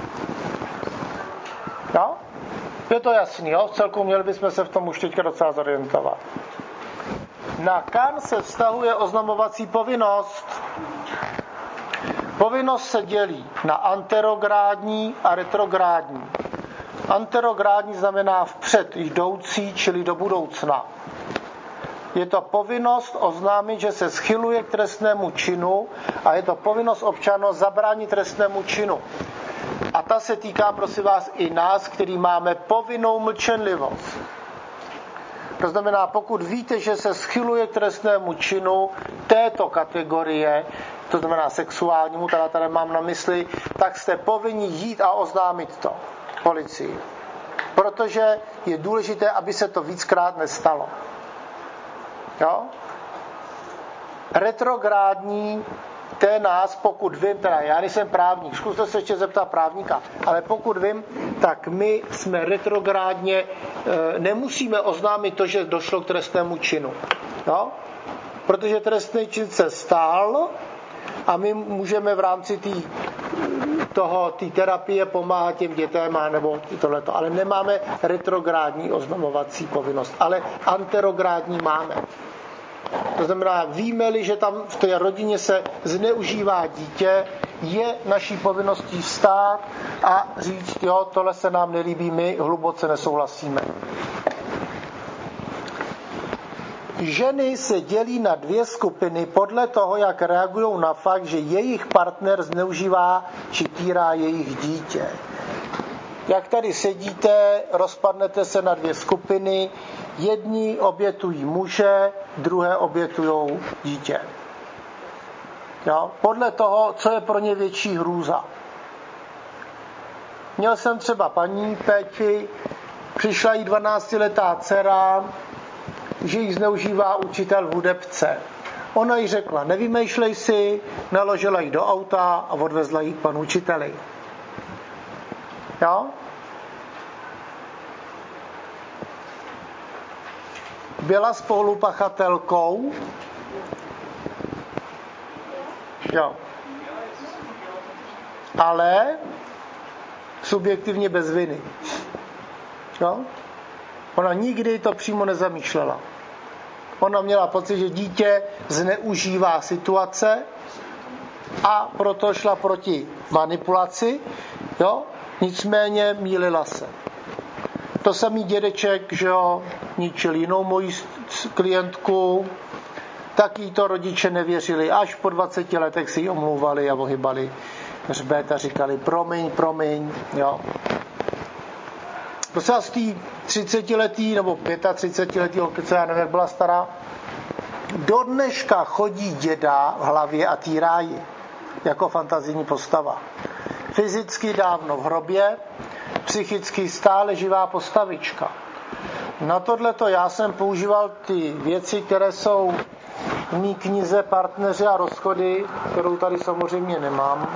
Jo? Je to jasný, jo? Vcelku měli bychom se v tom už teďka docela zorientovat. Na kan se vztahuje oznamovací povinnost. Povinnost se dělí na anterográdní a retrográdní. Anterográdní znamená vpřed jdoucí, čili do budoucna. Je to povinnost oznámit, že se schyluje k trestnému činu a je to povinnost občanů zabránit trestnému činu. A ta se týká, prosím vás, i nás, který máme povinnou mlčenlivost. To znamená, pokud víte, že se schyluje k trestnému činu této kategorie, to znamená sexuálnímu, teda tady mám na mysli, tak jste povinni jít a oznámit to policii. Protože je důležité, aby se to víckrát nestalo. Jo? Retrográdní, to je nás, pokud vím, teda já nejsem právník, zkuste se ještě zeptat právníka, ale pokud vím, tak my jsme retrográdně, nemusíme oznámit to, že došlo k trestnému činu. Jo? Protože trestný čin se stál a my můžeme v rámci tý, toho, té terapie pomáhat těm dětem nebo tohleto. Ale nemáme retrográdní oznamovací povinnost, ale anterográdní máme. To znamená, víme-li, že tam v té rodině se zneužívá dítě, je naší povinností vstát a říct, jo, tohle se nám nelíbí, my hluboce nesouhlasíme. Ženy se dělí na dvě skupiny podle toho, jak reagují na fakt, že jejich partner zneužívá či týrá jejich dítě. Jak tady sedíte, rozpadnete se na dvě skupiny. Jedni obětují muže, druhé obětují dítě. Jo? Podle toho, co je pro ně větší hrůza. Měl jsem třeba paní Péči, přišla jí dvanáctiletá dcera, že ji zneužívá učitel v hudebce. Ona jí řekla, nevymýšlej si, naložila ji do auta a odvezla ji k panu učiteli. Jo? Byla spolupachatelkou? Jo. Ale subjektivně bez viny. Jo? Ona nikdy to přímo nezamýšlela. Ona měla pocit, že dítě zneužívá situace a proto šla proti manipulaci, jo? Nicméně mýlila se. To samý dědeček, že jo, ničil jinou moji klientku, tak jí to rodiče nevěřili. Až po dvaceti letech si ji omlouvali a ohybali hřbet a říkali promiň, promiň, jo. Prosím vás, tý třicetiletý nebo třicetiletý holky, co já nevím, jak byla stará, do dneška chodí děda v hlavě a týrá ji jako fantazijní postava. Fyzicky dávno v hrobě, psychicky stále živá postavička. Na tohleto já jsem používal ty věci, které jsou v mý knize Partneři a rozchody, kterou tady samozřejmě nemám.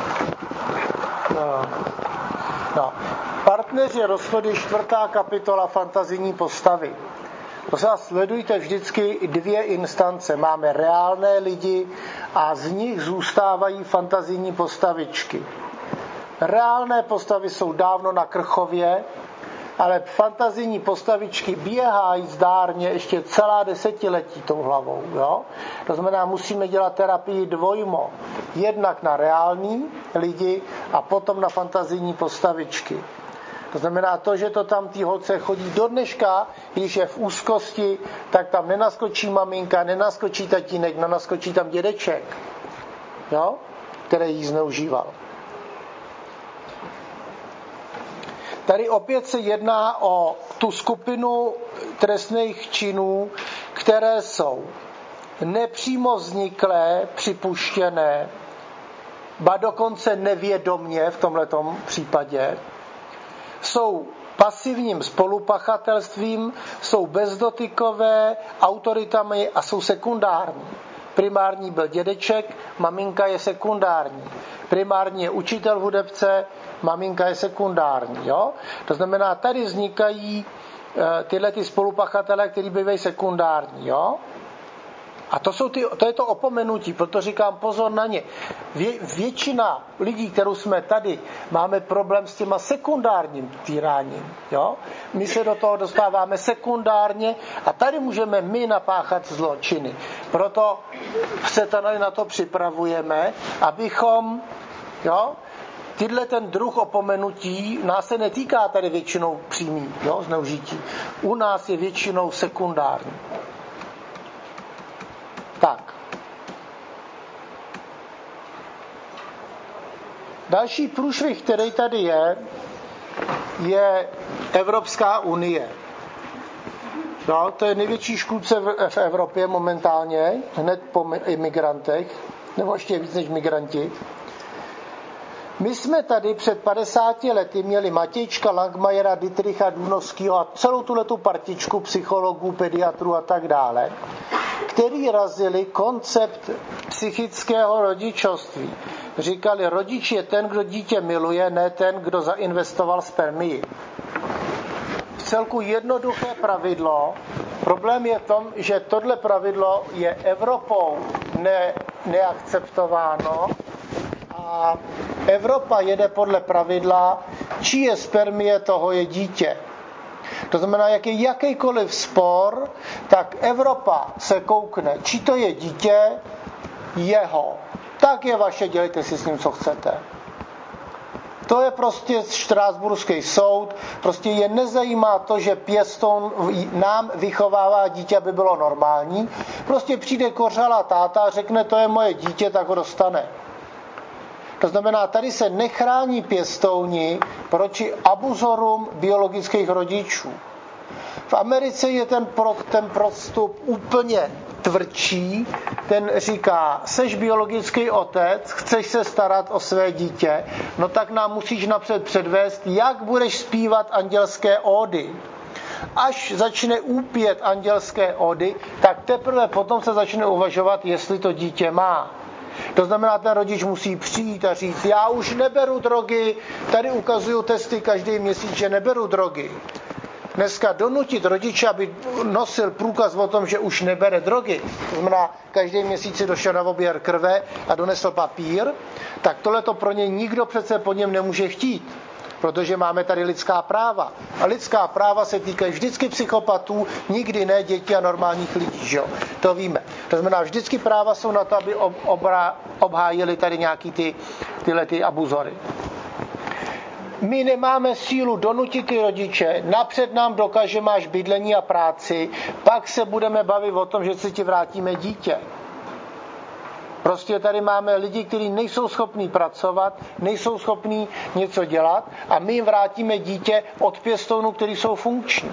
No. No. Partneři a rozchody, čtvrtá kapitola, fantazijní postavy. To se sledujte vždycky dvě instance. Máme reálné lidi a z nich zůstávají fantazijní postavičky. Reálné postavy jsou dávno na krchově, ale fantazijní postavičky běhají zdárně ještě celá desetiletí tou hlavou. Jo? To znamená, musíme dělat terapii dvojmo. Jednak na reální lidi a potom na fantazijní postavičky. To znamená to, že to tam tý holce chodí do dneška, když je v úzkosti, tak tam nenaskočí maminka, nenaskočí tatínek, nenaskočí tam dědeček, jo? Který jí zneužíval. Tady opět se jedná o tu skupinu trestných činů, které jsou nepřímo vzniklé, připuštěné, ba dokonce nevědomně v tomhletom případě, jsou pasivním spolupachatelstvím, jsou bezdotykové, autoritami a jsou sekundární. Primární byl dědeček, maminka je sekundární. Primární je učitel hudebce, maminka je sekundární. Jo? To znamená, tady vznikají e, tyhle ty spolupachatelé, kteří bývají sekundární. Jo? A to, jsou ty, to je to opomenutí, proto říkám pozor na ně. Vě, většina lidí, kterou jsme tady, máme problém s těma sekundárním týráním. Jo? My se do toho dostáváme sekundárně a tady můžeme my napáchat zločiny. Proto se tady na to připravujeme, abychom, jo, tyhle ten druh opomenutí nás se netýká tady většinou přímý, jo, zneužití. U nás je většinou sekundární. Tak. Další průšvih, který tady je, je Evropská unie. No, to je největší škůdce v Evropě momentálně, hned po imigrantech, nebo ještě víc než migranti. My jsme tady před padesáti lety měli Matějčka, Langmajera, Dietricha, Dunovského a celou tuhletu partičku psychologů, pediatrů a tak dále, který razili koncept psychického rodičovství. Říkali, rodič je ten, kdo dítě miluje, ne ten, kdo zainvestoval spermii. V celku jednoduché pravidlo. Problém je v tom, že tohle pravidlo je Evropou ne, neakceptováno a Evropa jede podle pravidla, čí je spermie, toho je dítě. To znamená, jak je jakýkoliv spor, tak Evropa se koukne, či to je dítě jeho. Tak je vaše, dělejte si s ním, co chcete. To je prostě štrásburský soud, prostě je nezajímá to, že pěstoun nám vychovává dítě, aby bylo normální. Prostě přijde kořalá táta a řekne, to je moje dítě, tak ho dostane. To znamená, tady se nechrání pěstouni proti abuzorům biologických rodičů. V Americe je ten, pro, ten prostup úplně tvrdší. Ten říká, seš biologický otec, chceš se starat o své dítě, no tak nám musíš napřed předvést, jak budeš zpívat andělské ódy. Až začne úpět andělské ódy, tak teprve potom se začne uvažovat, jestli to dítě má. To znamená, ten rodič musí přijít a říct, já už neberu drogy, tady ukazuju testy každý měsíc, že neberu drogy. Dneska donutit rodiče, aby nosil průkaz o tom, že už nebere drogy, to znamená, každý měsíc si došel na oběr krve a donesl papír, tak tohleto pro ně nikdo přece po něm nemůže chtít. Protože máme tady lidská práva. A lidská práva se týkají vždycky psychopatů, nikdy ne dětí a normálních lidí. Že jo? To víme. To znamená, vždycky práva jsou na to, aby obra, obhájili tady nějaký ty, tyhle ty abuzory. My nemáme sílu donutit ty rodiče, napřed nám dokáže, máš bydlení a práci, pak se budeme bavit o tom, že si ti vrátíme dítě. Prostě tady máme lidi, kteří nejsou schopní pracovat, nejsou schopní něco dělat a my jim vrátíme dítě od pěstounů, kteří jsou funkční.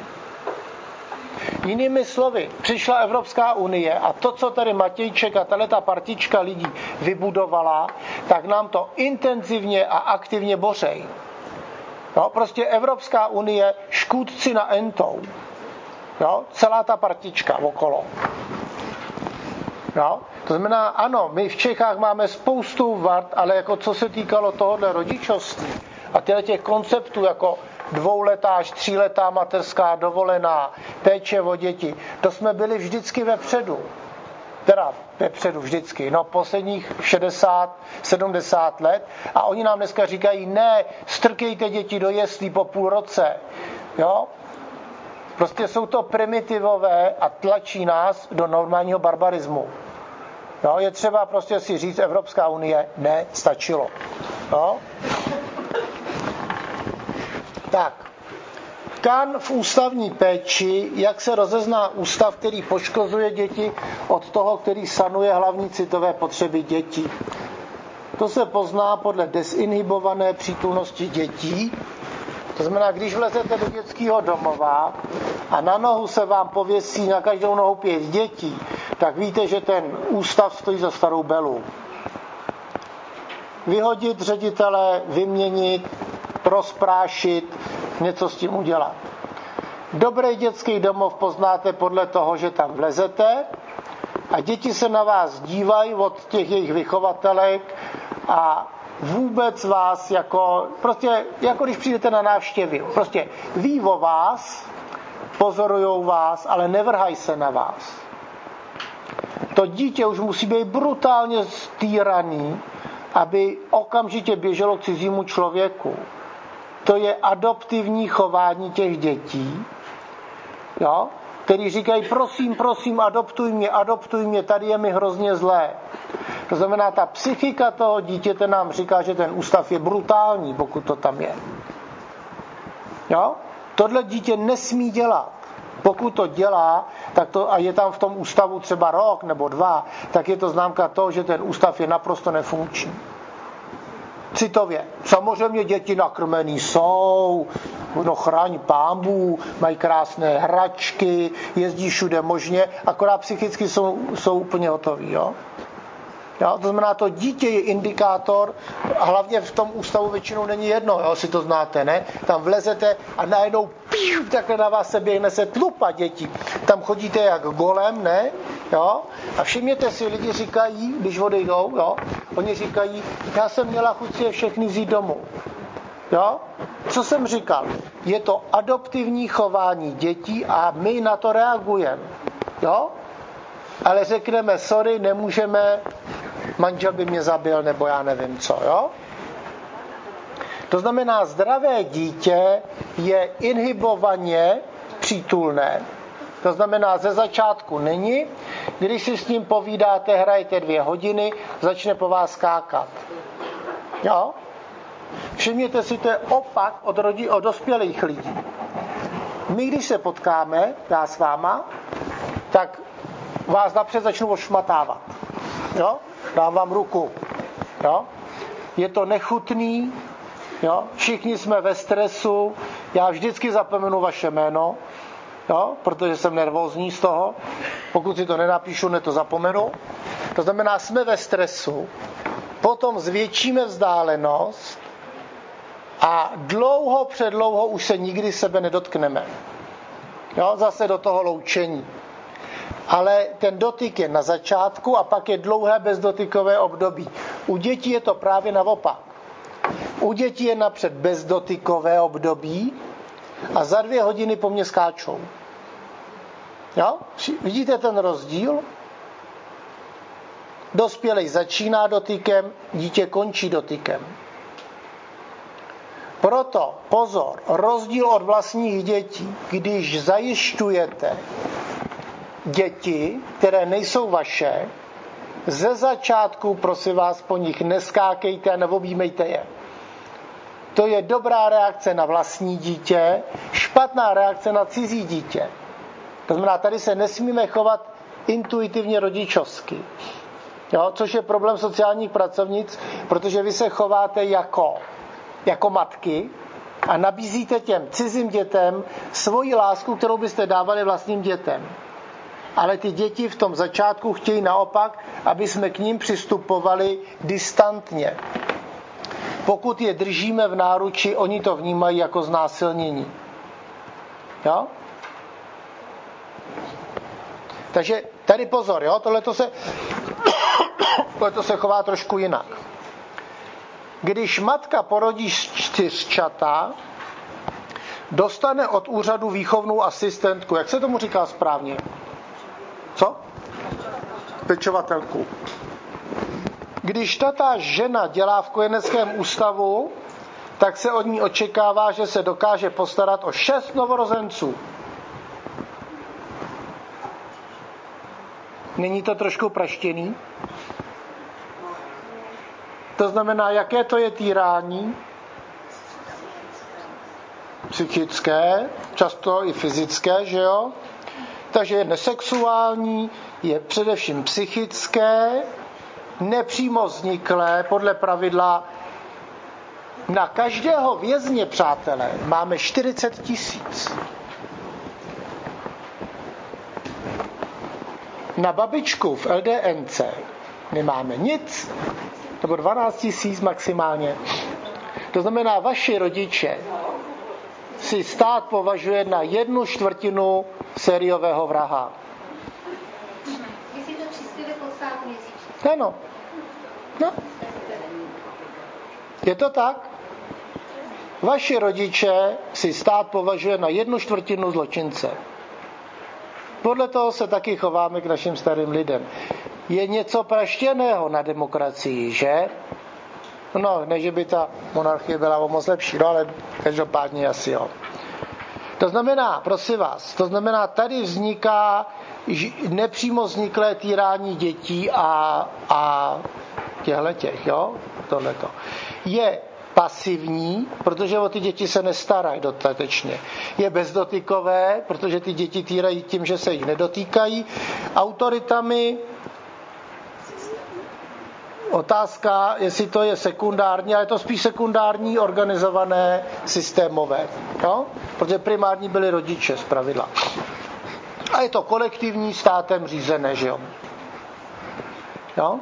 Jinými slovy, přišla Evropská unie a to, co tady Matějček a tato partička lidí vybudovala, tak nám to intenzivně a aktivně bořej. No, prostě Evropská unie škůdci na entou. Jo? Celá ta partička okolo. Jo? To znamená, ano, my v Čechách máme spoustu vart, ale jako co se týkalo tohohle rodičovství a těchto těch konceptů jako dvouletá až tříletá mateřská dovolená, péče o děti, to jsme byli vždycky vepředu. Teda vepředu vždycky, no posledních šedesát sedmdesát let a oni nám dneska říkají, ne, strkejte děti do jeslí po půl roce. Jo? Prostě jsou to primitivové a tlačí nás do normálního barbarismu. Jo? Je třeba prostě si říct, Evropská unie, ne, stačilo. Jo? Tak. Kan v ústavní péči, jak se rozezná ústav, který poškozuje děti, od toho, který sanuje hlavní citové potřeby dětí. To se pozná podle desinhibované přítulnosti dětí. To znamená, když vlezete do dětského domova a na nohu se vám pověsí na každou nohu pět dětí, tak víte, že ten ústav stojí za starou belu. Vyhodit ředitele, vyměnit, rozprášit, něco s tím udělat. Dobrý dětský domov poznáte podle toho, že tam vlezete a děti se na vás dívají od těch jejich vychovatelek a vůbec vás jako, prostě jako když přijdete na návštěvy, prostě ví o vás, pozorujou vás, ale nevrhají se na vás. To dítě už musí být brutálně stýraný, aby okamžitě běželo k cizímu člověku. To je adoptivní chování těch dětí, jo? Který říkají, prosím, prosím, adoptuj mě, adoptuj mě, tady je mi hrozně zlé. To znamená, ta psychika toho dítěte nám říká, že ten ústav je brutální, pokud to tam je. Jo? Tohle dítě nesmí dělat. Pokud to dělá, tak to, a je tam v tom ústavu třeba rok nebo dva, tak je to známka toho, že ten ústav je naprosto nefunkční. Citově. Samozřejmě děti nakrmený jsou, no chraň pámbu, mají krásné hračky, jezdí všude možně, akorát psychicky jsou, jsou úplně hotoví. Jo? Jo? To znamená, to dítě je indikátor a hlavně v tom ústavu většinou není jedno, jo? Si to znáte, ne? Tam vlezete a najednou píu, takhle na vás se běhne se tlupa dětí. Tam chodíte jak golem, ne? Jo? A všimněte si, lidi říkají, když odejdou, jo? Oni říkají, já jsem měla chuť si je všechny vzít domů. Jo? Co jsem říkal? Je to adoptivní chování dětí a my na to reagujeme. Jo? Ale řekneme, sorry, nemůžeme, manžel by mě zabil, nebo já nevím co. Jo? To znamená, zdravé dítě je inhibovaně přítulné. To znamená, ze začátku není. Když si s ním povídáte, hrajete dvě hodiny, začne po vás skákat. Jo? Všimněte si, to je opak od, rodí, od dospělých lidí. My, když se potkáme, já s váma, tak vás napřed začnu ošmatávat. Jo? Dám vám ruku. Jo? Je to nechutný, jo? Všichni jsme ve stresu, já vždycky zapomenu vaše jméno, jo? Protože jsem nervózní z toho, pokud si to nenapíšu, ne to zapomenu. To znamená, jsme ve stresu, potom zvětšíme vzdálenost a dlouho předlouho už se nikdy sebe nedotkneme. Jo? Zase do toho loučení. Ale ten dotyk je na začátku a pak je dlouhé bezdotykové období. U dětí je to právě naopak. U dětí je napřed bezdotykové období a za dvě hodiny po mně skáčou. Jo? Vidíte ten rozdíl? Dospělej začíná dotykem, dítě končí dotykem. Proto, pozor, rozdíl od vlastních dětí, když zajišťujete děti, které nejsou vaše, ze začátku, prosím vás, po nich neskákejte a neobjímejte je. To je dobrá reakce na vlastní dítě, špatná reakce na cizí dítě. To znamená, tady se nesmíme chovat intuitivně rodičovsky. Jo? Což je problém sociálních pracovnic, protože vy se chováte jako, jako matky a nabízíte těm cizím dětem svoji lásku, kterou byste dávali vlastním dětem. Ale ty děti v tom začátku chtějí naopak, aby jsme k ním přistupovali distantně. Pokud je držíme v náruči, oni to vnímají jako znásilnění. Jo? Takže Tady pozor, jo, tohleto se, tohleto se chová trošku jinak. Když matka porodí čtyřčata, dostane od úřadu výchovnou asistentku. Jak se tomu říká správně? Co? Pečovatelku. Když tato žena dělá v kojeneckém ústavu, tak se od ní očekává, že se dokáže postarat o šest novorozenců. Není to trošku praštěný? To znamená, jaké to je týrání? Psychické, často i fyzické, že jo? Takže je nesexuální, je především psychické, nepřímo vzniklé, podle pravidla na každého vězně, přátelé, máme čtyřicet tisíc. Na babičku v L D N C nemáme nic, nebo dvanáct tisíc maximálně. To znamená, vaši rodiče si stát považuje na jednu čtvrtinu sériového vraha. Vy si to přispěli po státu měsíčně? Ano. No. Je to tak? Vaši rodiče si stát považuje na jednu čtvrtinu zločince. Podle toho se taky chováme k našim starým lidem. Je něco praštěného na demokracii, že? No, ne, že by ta monarchie byla o moc lepší, no, ale každopádně asi jo. To znamená, prosím vás, to znamená, tady vzniká nepřímo vzniklé týrání dětí a, a těchhletěch, jo? Tohleto. Je pasivní, protože o ty děti se nestarají dostatečně. Je bezdotykové, protože ty děti týrají tím, že se jich nedotýkají. Autoritami otázka, jestli to je sekundární, ale je to spíš sekundární, organizované, systémové. Jo? Protože primární byli rodiče zpravidla. A je to kolektivní, státem řízené, že jo? Jo?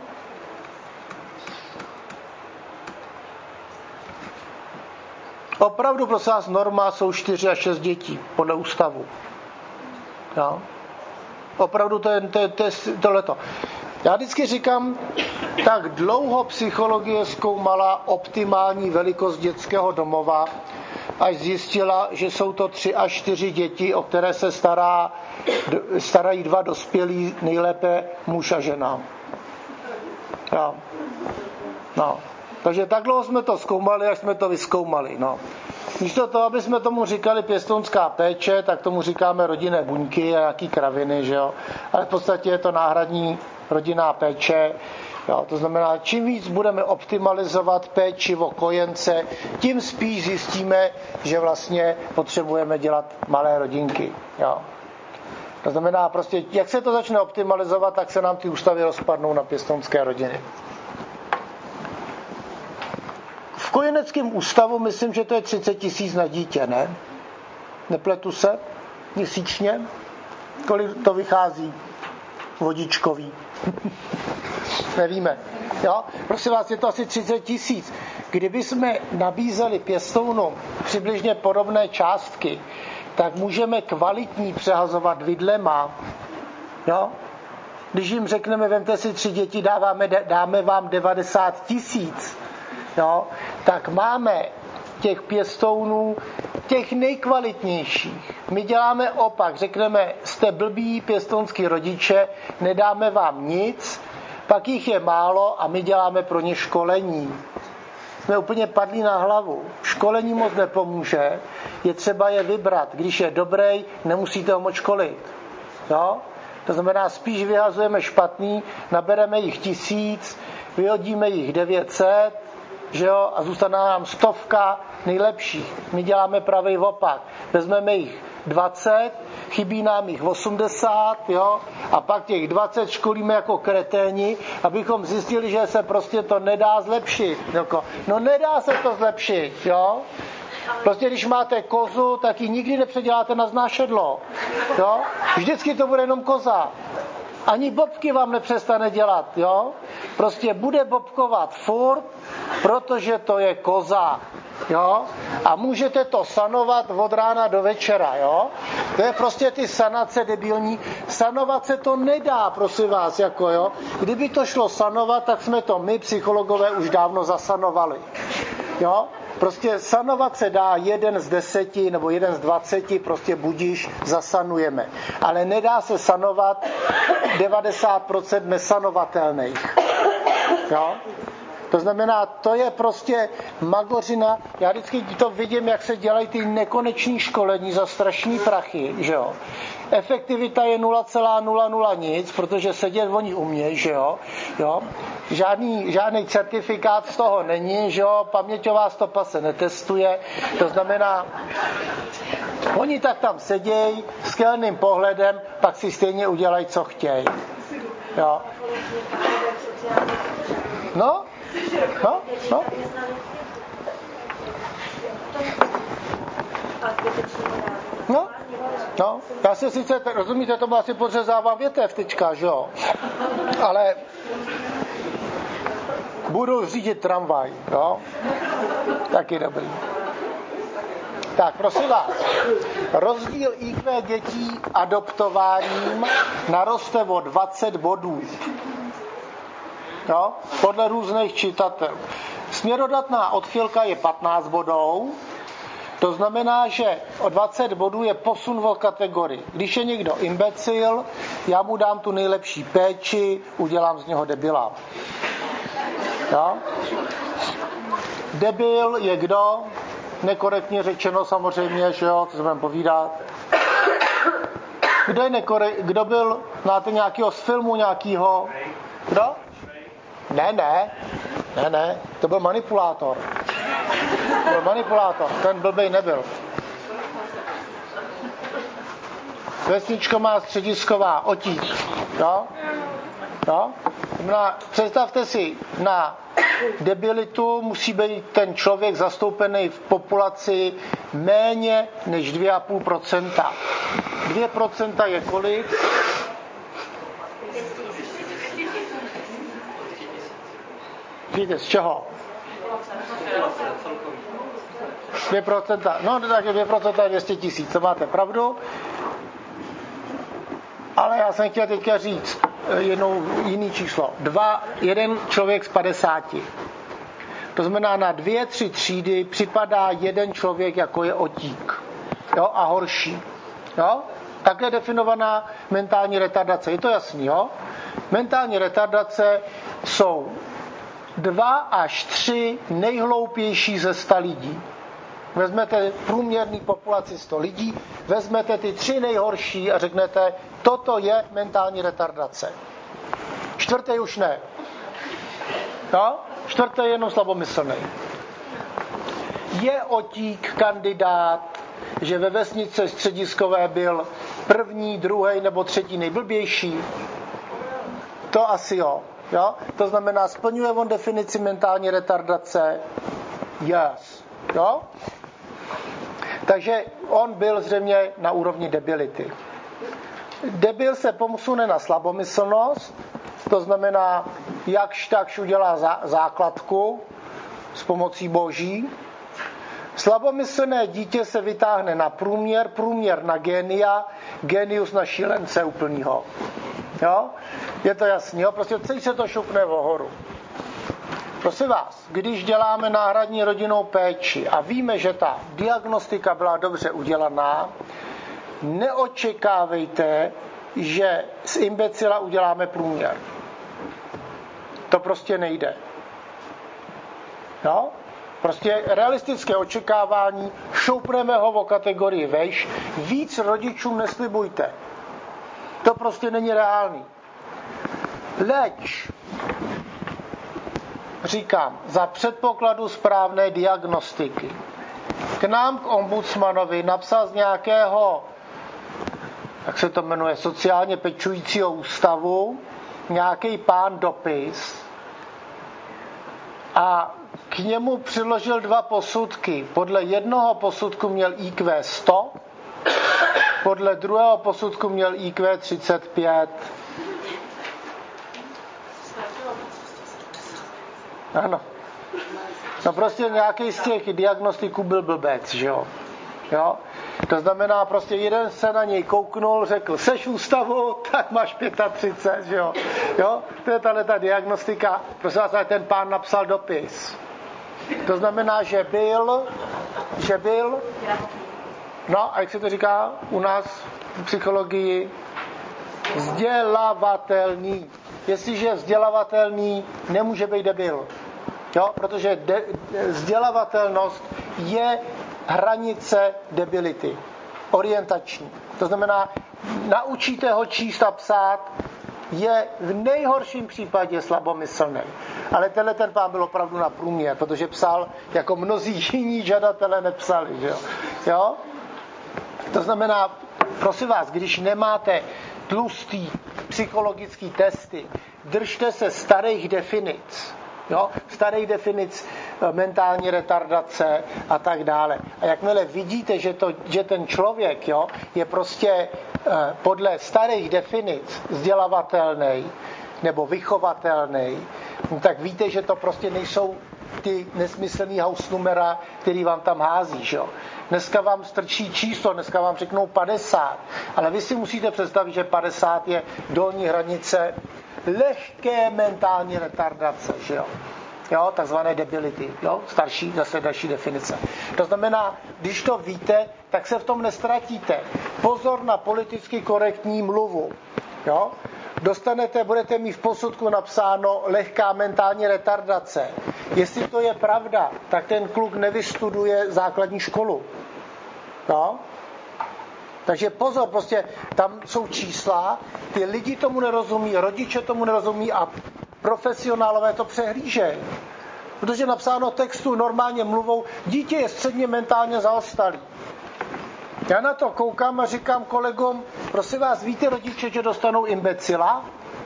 Opravdu, prosím vás, norma jsou čtyři až šest dětí, podle ústavu. Jo? Opravdu to je, to je, to je tohleto. Já vždycky říkám, tak dlouho psychologie zkoumala optimální velikost dětského domova, až zjistila, že jsou to tři až čtyři děti, o které se stará, starají dva dospělí, nejlépe muž a žena. Jo. No. Takže tak dlouho jsme to zkoumali, až jsme to vyzkoumali. No. Místo toho, aby jsme tomu říkali pěstounská péče, tak tomu říkáme rodinné buňky a jaký kraviny, že jo. Ale v podstatě je to náhradní rodinná péče. Jo. To znamená, čím víc budeme optimalizovat péči o kojence, tím spíš zjistíme, že vlastně potřebujeme dělat malé rodinky. Jo. To znamená, prostě, jak se to začne optimalizovat, tak se nám ty ústavy rozpadnou na pěstounské rodiny. V kojeneckém ústavu myslím, že to je třicet tisíc na dítě, ne? Nepletu se? Měsíčně? Kolik to vychází? Vodičkový. Nevíme. Jo? Prosím vás, je to asi třicet tisíc. Kdyby jsme nabízeli pěstounům přibližně podobné částky, tak můžeme kvalitní přehazovat vidlema. Jo? Když jim řekneme, vemte si tři děti, dáváme, dáme vám devadesát tisíc, jo? Tak máme těch pěstounů, těch nejkvalitnějších. My děláme opak, řekneme, jste blbí pěstounský rodiče, nedáme vám nic, pak jich je málo a my děláme pro ně školení. Jsme úplně padlí na hlavu. Školení moc nepomůže, je třeba je vybrat. Když je dobrý, nemusíte ho moc školit. Jo? To znamená, spíš vyhazujeme špatný, nabereme jich tisíc, vyhodíme jich devět set, že jo, a zůstane nám stovka nejlepších. My děláme pravý opak. Vezmeme jich dvacet, chybí nám jich osmdesát, jo, a pak těch dvacet školíme jako kreténi, abychom zjistili, že se prostě to nedá zlepšit. Jako, no nedá se to zlepšit, jo. Prostě když máte kozu, tak ji nikdy nepředěláte na znášedlo, jo. Vždycky to bude jenom koza. Ani bobky vám nepřestane dělat, jo. Prostě bude bobkovat furt, protože to je koza. Jo? A můžete to sanovat od rána do večera, jo? To je prostě ty sanace debilní. Sanovat se to nedá, prosím vás, jako jo. Kdyby to šlo sanovat, tak jsme to my, psychologové, už dávno zasanovali. Jo? Prostě sanovat se dá jeden z deseti nebo jeden z dvaceti, prostě budíš, zasanujeme. Ale nedá se sanovat devadesát procent nesanovatelných. Jo? To znamená, to je prostě magořina. Já vždycky to vidím, jak se dělají ty nekoneční školení za strašný prachy, že jo. Efektivita je nula celá nula nula nic, protože sedět oni umějí, že jo. jo. Žádný, žádný certifikát z toho není, že jo. Paměťová stopa se netestuje. To znamená, oni tak tam sedějí s kelným pohledem, pak si stejně udělají, co chtějí. Jo. No, no, no. No, no. Já se sice, rozumíte, tomu asi podřezávám větev teďka, že jo? Ale budu řídit tramvaj, jo? Taky dobrý. Tak, prosím vás, rozdíl í kvé dětí adoptováním naroste o dvacet bodů. Jo? Podle různých čitatelů. Směrodatná odchylka je patnáct bodů, to znamená, že o dvacet bodů je posun v kategorii. Když je někdo imbecil, já mu dám tu nejlepší péči, udělám z něho debila. Jo? Debil je kdo? Nekorektně řečeno samozřejmě, že jo, co se budeme povídat. Kdo je nekore... Kdo byl, znáte nějakého z filmu nějakého? Kdo? Ne, ne, ne, ne, to byl manipulátor. To byl manipulátor, ten blbej nebyl. Vesničko má středisková otík, jo? Jo? Znamená, představte si, na debilitu musí být ten člověk zastoupený v populaci méně než dvě celá pět procenta. dvě procenta je kolik? Víte, z čeho? dvě procenta. No, takže dvě procenta je dvě stě tisíc. Co máte pravdu? Ale já jsem chtěl teďka říct jednou jiný číslo. Dva, jeden člověk z padesáti. To znamená, na dvě, tři třídy připadá jeden člověk, jako je otík. Jo? A horší. Jo? Tak je definovaná mentální retardace. Je to jasný, jo? Mentální retardace jsou dva až tři nejhloupější ze sta lidí. Vezmete průměrný populaci sto lidí, vezmete ty tři nejhorší a řeknete, toto je mentální retardace. Čtvrtý už ne. No? Čtvrtý je jenom slabomyslný. Je otík kandidát, že ve vesnice střediskové byl první, druhý nebo třetí nejblbější? To asi jo. Jo? To znamená, splňuje on definici mentální retardace? Yes. Jo? Takže on byl zřejmě na úrovni debility. Debil se posune na slabomyslnost, to znamená, jakž takž udělá základku s pomocí boží. Slabomyslné dítě se vytáhne na průměr, průměr na génia, génius na šílence úplnýho. Jo? Je to jasný, jo? Prostě celý se to šupne vohoru. Prosím vás, když děláme náhradní rodinnou péči a víme, že ta diagnostika byla dobře udělaná, neočekávejte, že z imbecila uděláme průměr. To prostě nejde. No? Prostě realistické očekávání, šoupneme ho o kategorii vejš, víc rodičům neslibujte. To prostě není reálný. Leč, říkám, za předpokladu správné diagnostiky. K nám, k ombudsmanovi, napsal z nějakého, jak se to jmenuje, sociálně pečujícího ústavu, nějaký pán dopis a k němu přiložil dva posudky. Podle jednoho posudku měl í kvé sto, podle druhého posudku měl í kvé třicet pět. Ano. No prostě nějaký z těch diagnostiků byl blbec, že jo. Jo? To znamená, prostě jeden se na něj kouknul, řekl, seš v ústavu, tak máš třicet pět, že jo. Jo? To je tahle ta diagnostika. Prosím vás, ten pán napsal dopis. To znamená, že byl, že byl, no a jak se to říká u nás v psychologii, vzdělavatelný. Jestliže je vzdělavatelný, nemůže být debil. Jo? Protože de- vzdělavatelnost je hranice debility. Orientační. To znamená, naučíte ho číst a psát, je v nejhorším případě slabomyslný. Ale tenhle ten pán byl opravdu na průměr, protože psal, jako mnozí jiní žadatelé nepsali. Že jo? Jo? To znamená, prosím vás, když nemáte tlustý psychologický testy, držte se starých definic. Jo? Starých definic mentální retardace a tak dále. A jakmile vidíte, že, to, že ten člověk, jo, je prostě eh, podle starých definic vzdělavatelný nebo vychovatelný, tak víte, že to prostě nejsou ty nesmyslný hausnumera, který vám tam hází. Že jo? Dneska vám strčí číslo, dneska vám řeknou padesát, ale vy si musíte představit, že padesát je dolní hranice lehké mentální retardace, že jo? Jo, takzvané debility, jo? Starší, zase další definice. To znamená, když to víte, tak se v tom nestratíte. Pozor na politicky korektní mluvu, jo? Dostanete, budete mít v posudku napsáno lehká mentální retardace. Jestli to je pravda, tak ten kluk nevystuduje základní školu. Jo? Takže pozor, prostě tam jsou čísla, ty lidi tomu nerozumí, rodiče tomu nerozumí a profesionálové to přehlížejí. Protože napsáno textu normálně mluvou, dítě je středně mentálně zaostalý. Já na to koukám a říkám kolegům, prosím vás, víte rodiče, že dostanou imbecila?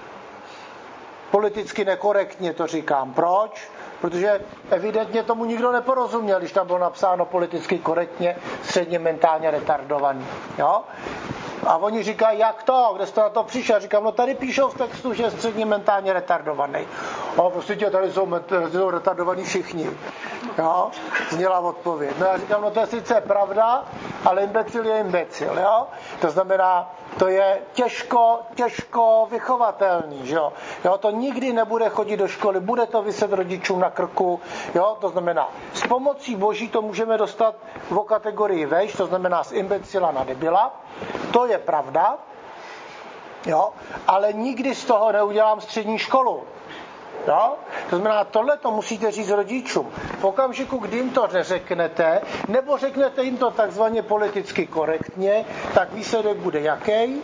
Politicky nekorektně to říkám. Proč? Protože evidentně tomu nikdo neporozuměl, když tam bylo napsáno politicky korektně, středně mentálně retardovaný. Jo? A oni říkají, jak to? Kde jste na to přišel? Říkám, no tady píšou v textu, že je středně mentálně retardovaný. A prostě tady jsou, jsou retardovaní všichni. Jo? Zněla odpověď. No já říkám, no to je sice pravda, ale imbecil je imbecil. Jo? To znamená, to je těžko, těžko vychovatelný. Že jo? Jo? To nikdy nebude chodit do školy, bude to viset rodičům na krku. Jo? To znamená, s pomocí boží to můžeme dostat v kategorii vejš, to znamená z imbecila na debila. To je pravda, jo? Ale nikdy z toho neudělám střední školu. Jo? To znamená, tohle to musíte říct rodičům. V okamžiku, kdy jim to neřeknete, nebo řeknete jim to takzvaně politicky korektně, tak výsledek bude jaký?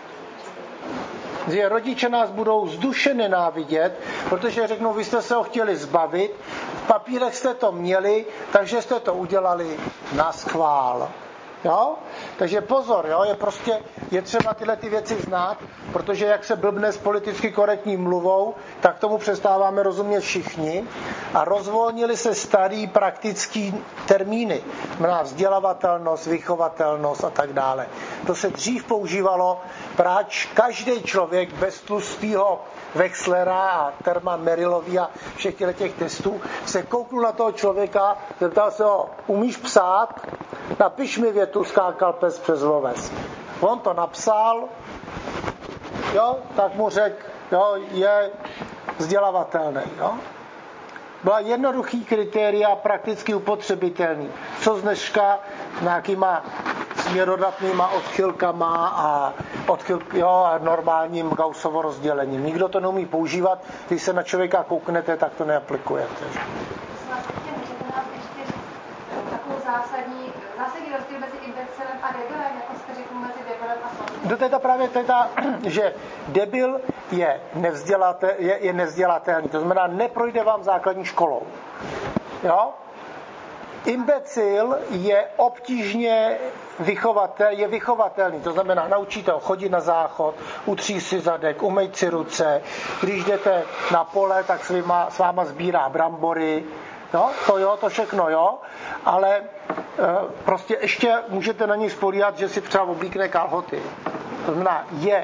Že rodiče nás budou zduše nenávidět, protože řeknou, vy jste se ho chtěli zbavit, v papírech jste to měli, takže jste to udělali naschvál. Jo? Takže pozor, jo? Je prostě je třeba tyhle ty věci znát, protože jak se blbne s politicky korektní mluvou, tak tomu přestáváme rozumět všichni a rozvolnili se starý praktický termíny, znamená vzdělavatelnost, vychovatelnost a tak dále. To se dřív používalo, práč každý člověk bez tlustého Wechslera a Terman Merrilový a všech těch testů se kouknul na toho člověka, zeptal se ho, umíš psát? Napiš mi větu, skákal pes přes loves. On to napsal, jo, tak mu řekl, jo, je vzdělavatelný, jo. Byla jednoduchý kritéria, prakticky upotřebitelný. Co z dneška nějakýma směrodatnýma odchylkama a, odchyl, jo, a normálním Gaussovo rozdělením. Nikdo to neumí používat, když se na člověka kouknete, tak to neaplikujete. Zásadní, zásadní rozdíl mezi imbecilem a debilem, jako jste řekl mezi debilem a slabým. To je ta právě to je ta, že debil je, nevzdělatel, je, je nevzdělatelný, to znamená, neprojde vám základní školou. Jo? Imbecil je obtížně vychovatel, je vychovatelný, to znamená, naučíte ho chodit na záchod, utří si zadek, umejt si ruce, když jdete na pole, tak s, výma, s váma sbírá brambory, jo? To jo, to všechno jo, ale e, prostě ještě můžete na něj spolíhat, že si třeba oblíkne kalhoty. To znamená, je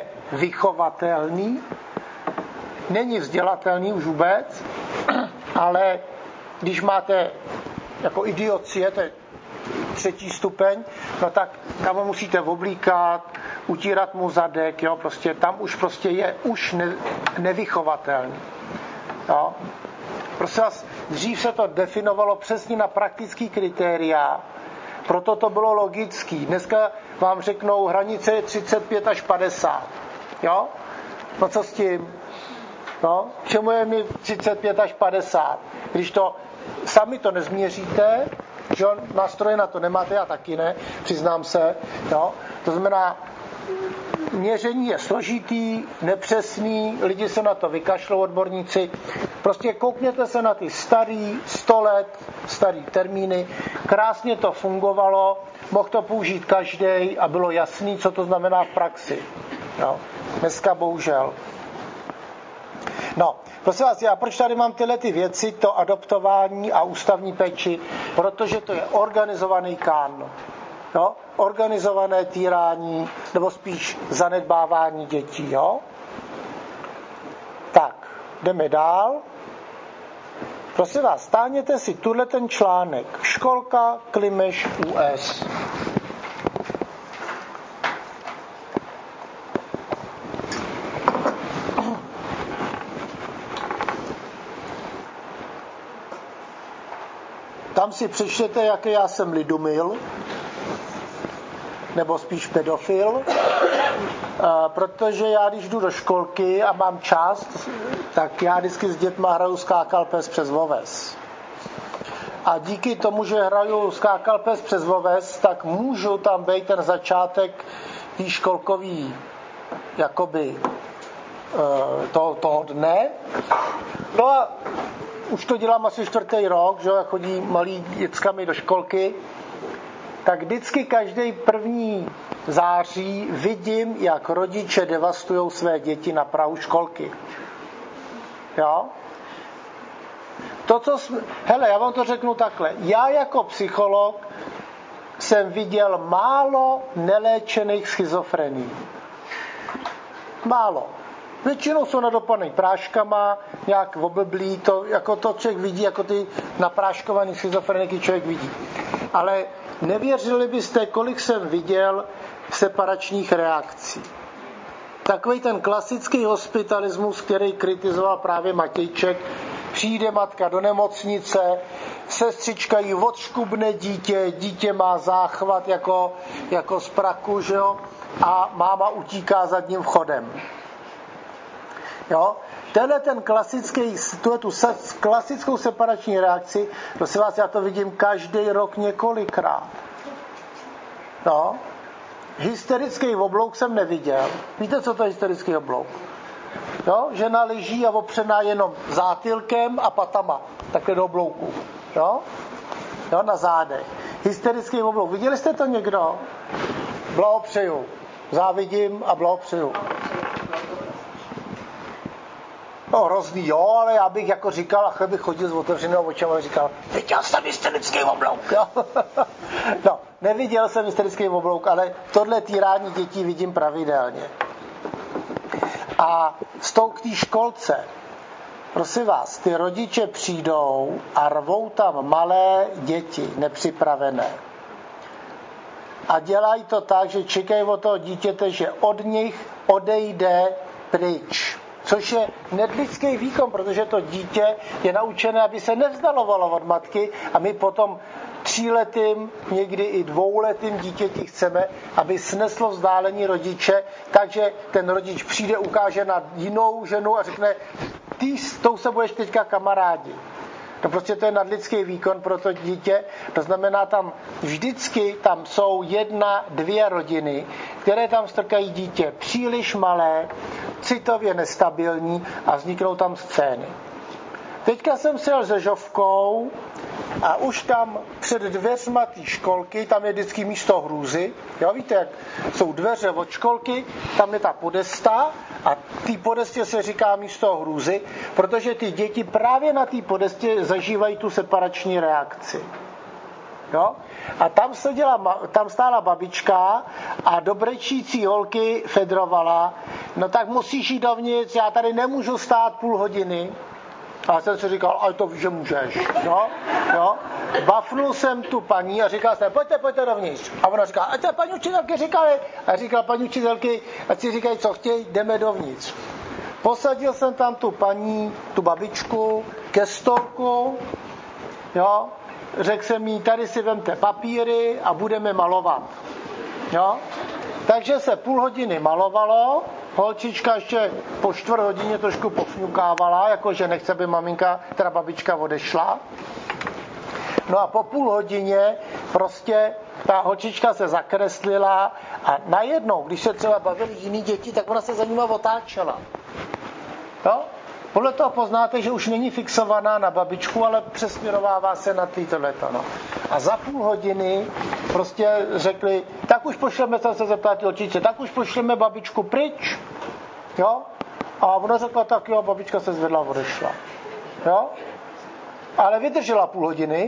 vychovatelný, není vzdělatelný už vůbec, ale když máte jako idiocie, to je třetí stupeň, no tak tam ho musíte oblíkat, utírat mu zadek, jo, prostě tam už prostě je už ne, nevychovatelný. Jo. Prosím vás, dřív se to definovalo přesně na praktický kritéria, proto to bylo logický. Dneska vám řeknou, hranice je třicet pět až padesát. Jo? No co s tím? No, čemu je mi třicet pět až padesát? Když to sami to nezměříte, že nástroje na to nemáte, já taky ne, přiznám se. Jo? To znamená, měření je složitý, nepřesný, lidi se na to vykašlou, odborníci. Prostě koukněte se na ty starý, sto let, starý termíny. Krásně to fungovalo, mohl to použít každý a bylo jasný, co to znamená v praxi. Jo. Dneska bohužel. No, prosím vás, já proč tady mám tyhle ty věci, to adoptování a ústavní péči? Protože to je organizovaný kán. Jo? Organizované týrání, nebo spíš zanedbávání dětí. Jo? Tak, jdeme dál. Prosím vás, stáhněte si tuhle ten článek. Školka Klimeš U S. Tam si přečtěte, jaký já jsem lidumil, nebo spíš pedofil, protože já, když jdu do školky a mám čas, tak já vždycky s dětma hraju skákal pes přes oves. A díky tomu, že hraju skákal pes přes oves, tak můžu tam být ten začátek tý školkový jakoby toho, toho dne. No a už to dělám asi čtvrtý rok, že chodí malí dětskami do školky, tak vždycky každý první září vidím, jak rodiče devastují své děti na prahu školky. Jo? To, co jsme... Hele, já vám to řeknu takhle. Já jako psycholog jsem viděl málo neléčených schizofrenií. Málo. Většinou jsou nadopaný práškama, nějak oblblí, to, jako to člověk vidí, jako ty napráškovaný schizofreniky člověk vidí. Ale nevěřili byste, kolik jsem viděl separačních reakcí. Takový ten klasický hospitalismus, který kritizoval právě Matějček, přijde matka do nemocnice, sestřička jí odškubne dítě, dítě má záchvat jako, jako z praku, že jo? A máma utíká zadním vchodem. Jo? Tenhle ten klasický, tu, tu klasickou separační reakci, prosím vás, já to vidím každý rok několikrát. No. Hysterický oblouk jsem neviděl. Víte, co to je hysterický oblouk? Jo? Žena leží a opřená jenom zátylkem a patama. Takhle do oblouku. Jo? Jo, na zádech. Hysterický oblouk. Viděli jste to někdo? Blahopřeju. Závidím a blahopřeju. No hrozný, jo, ale já bych jako říkal, a bych chodil s otevřenými očima a říkal, viděl jsem hysterický oblouk, jo. No, neviděl jsem hysterický oblouk, ale tohle týrání dětí vidím pravidelně. A s tou k té školce, prosím vás, ty rodiče přijdou a rvou tam malé děti, nepřipravené. A dělají to tak, že čekají od toho dítěte, že od nich odejde pryč. Což je nedlidský výkon, protože to dítě je naučené, aby se nevzdalovalo od matky a my potom tříletým, někdy i dvouletým dítěti chceme, aby sneslo vzdálení rodiče, takže ten rodič přijde, ukáže na jinou ženu a řekne, ty s tou se budeš teďka kamarádi. No prostě to je nadlidský výkon pro to dítě, to znamená tam vždycky tam jsou jedna, dvě rodiny, které tam strkají dítě příliš malé, citově nestabilní a vzniknou tam scény. Teďka jsem sjel se Žovkou a už tam před dveřma té školky, tam je vždycky místo hrůzy. Jo, víte, jak jsou dveře od školky, tam je ta podesta a té podestě se říká místo hrůzy, protože ty děti právě na té podestě zažívají tu separační reakci. Jo? A tam, seděla, tam stála babička a do brečící holky fedrovala, no tak musíš jít dovnitř, já tady nemůžu stát půl hodiny. A já jsem si říkal, ale to víš, že můžeš, jo, jo. Bafnul jsem tu paní a říkal jsem, pojďte, pojďte dovnitř. A ona říká, a to paní učitelky říkali. A říkal, paní učitelky, ať si říkají, co chtějí, jdeme dovnitř. Posadil jsem tam tu paní, tu babičku, ke stolku, jo. Řekl jsem jí, tady si vemte papíry a budeme malovat, jo. Takže se půl hodiny malovalo, holčička ještě po čtvrt hodině trošku pofňukávala, jakože nechce, aby maminka, teda babička odešla. No a po půl hodině prostě ta holčička se zakreslila a najednou, když se třeba bavili jiný děti, tak ona se za nima otáčela. Jo? Podle toho poznáte, že už není fixovaná na babičku, ale přesměrovává se na tyto leta. No. A za půl hodiny prostě řekli, tak už pošleme, co se zeptá ty holčičce, tak už pošleme babičku pryč. Jo? A ona řekla, tak jo, babička se zvedla a odešla. Jo? Ale vydržela půl hodiny,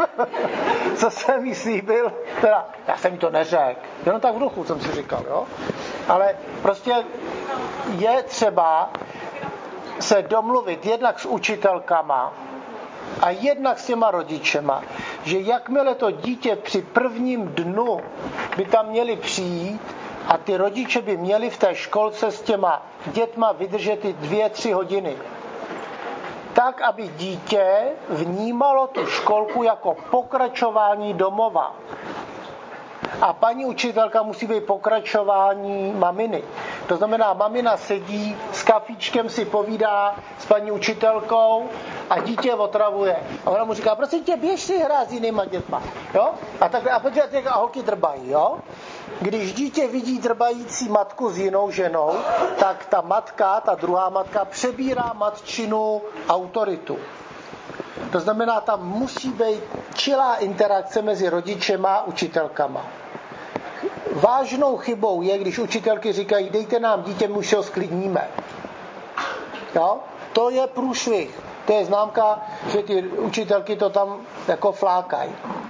co jsem jí slíbil, teda, já jsem jí to neřekl, jenom tak v duchu jsem si říkal, jo? Ale prostě je třeba se domluvit jednak s učitelkama a jednak s těma rodičema, že jakmile to dítě při prvním dnu by tam měli přijít a ty rodiče by měli v té školce s těma dětma vydržet ty dvě, tři hodiny. Tak, aby dítě vnímalo tu školku jako pokračování domova. A paní učitelka musí být pokračování maminy. To znamená, mamina sedí s kafíčkem, si povídá s paní učitelkou a dítě otravuje. A ona mu říká, prosím tě, běž si hrát s jinýma dětma. Jo? A takhle, a počkejte, a holky drbají, jo? Když dítě vidí drbající matku s jinou ženou, tak ta matka, ta druhá matka, přebírá matčinu autoritu. To znamená, tam musí být čilá interakce mezi rodičema a učitelkama. Vážnou chybou je, když učitelky říkají, dejte nám dítě, my už ho sklidníme. Jo? To je průšvih. To je známka, že ty učitelky to tam jako flákají.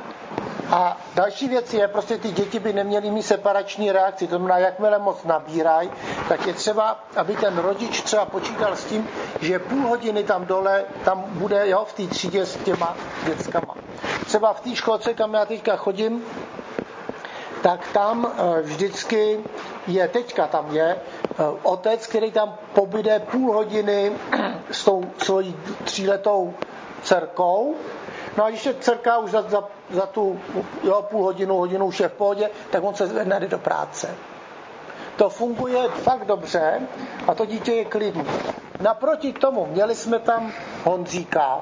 A další věc je, prostě ty děti by neměly mít separační reakci. To znamená, jakmile moc nabírají, tak je třeba, aby ten rodič třeba počítal s tím, že půl hodiny tam dole, tam bude, jo, v té třídě s těma dětskama. Třeba v té školce, kam já teďka chodím, tak tam vždycky je, teďka tam je otec, který tam pobyde půl hodiny s tou svojí tříletou dcerkou. No a když je dcerka už za, za, za tu jo, půl hodinu, hodinu už je v pohodě, tak on se zvedne do práce. To funguje fakt dobře a to dítě je klidné. Naproti tomu měli jsme tam Honzíka,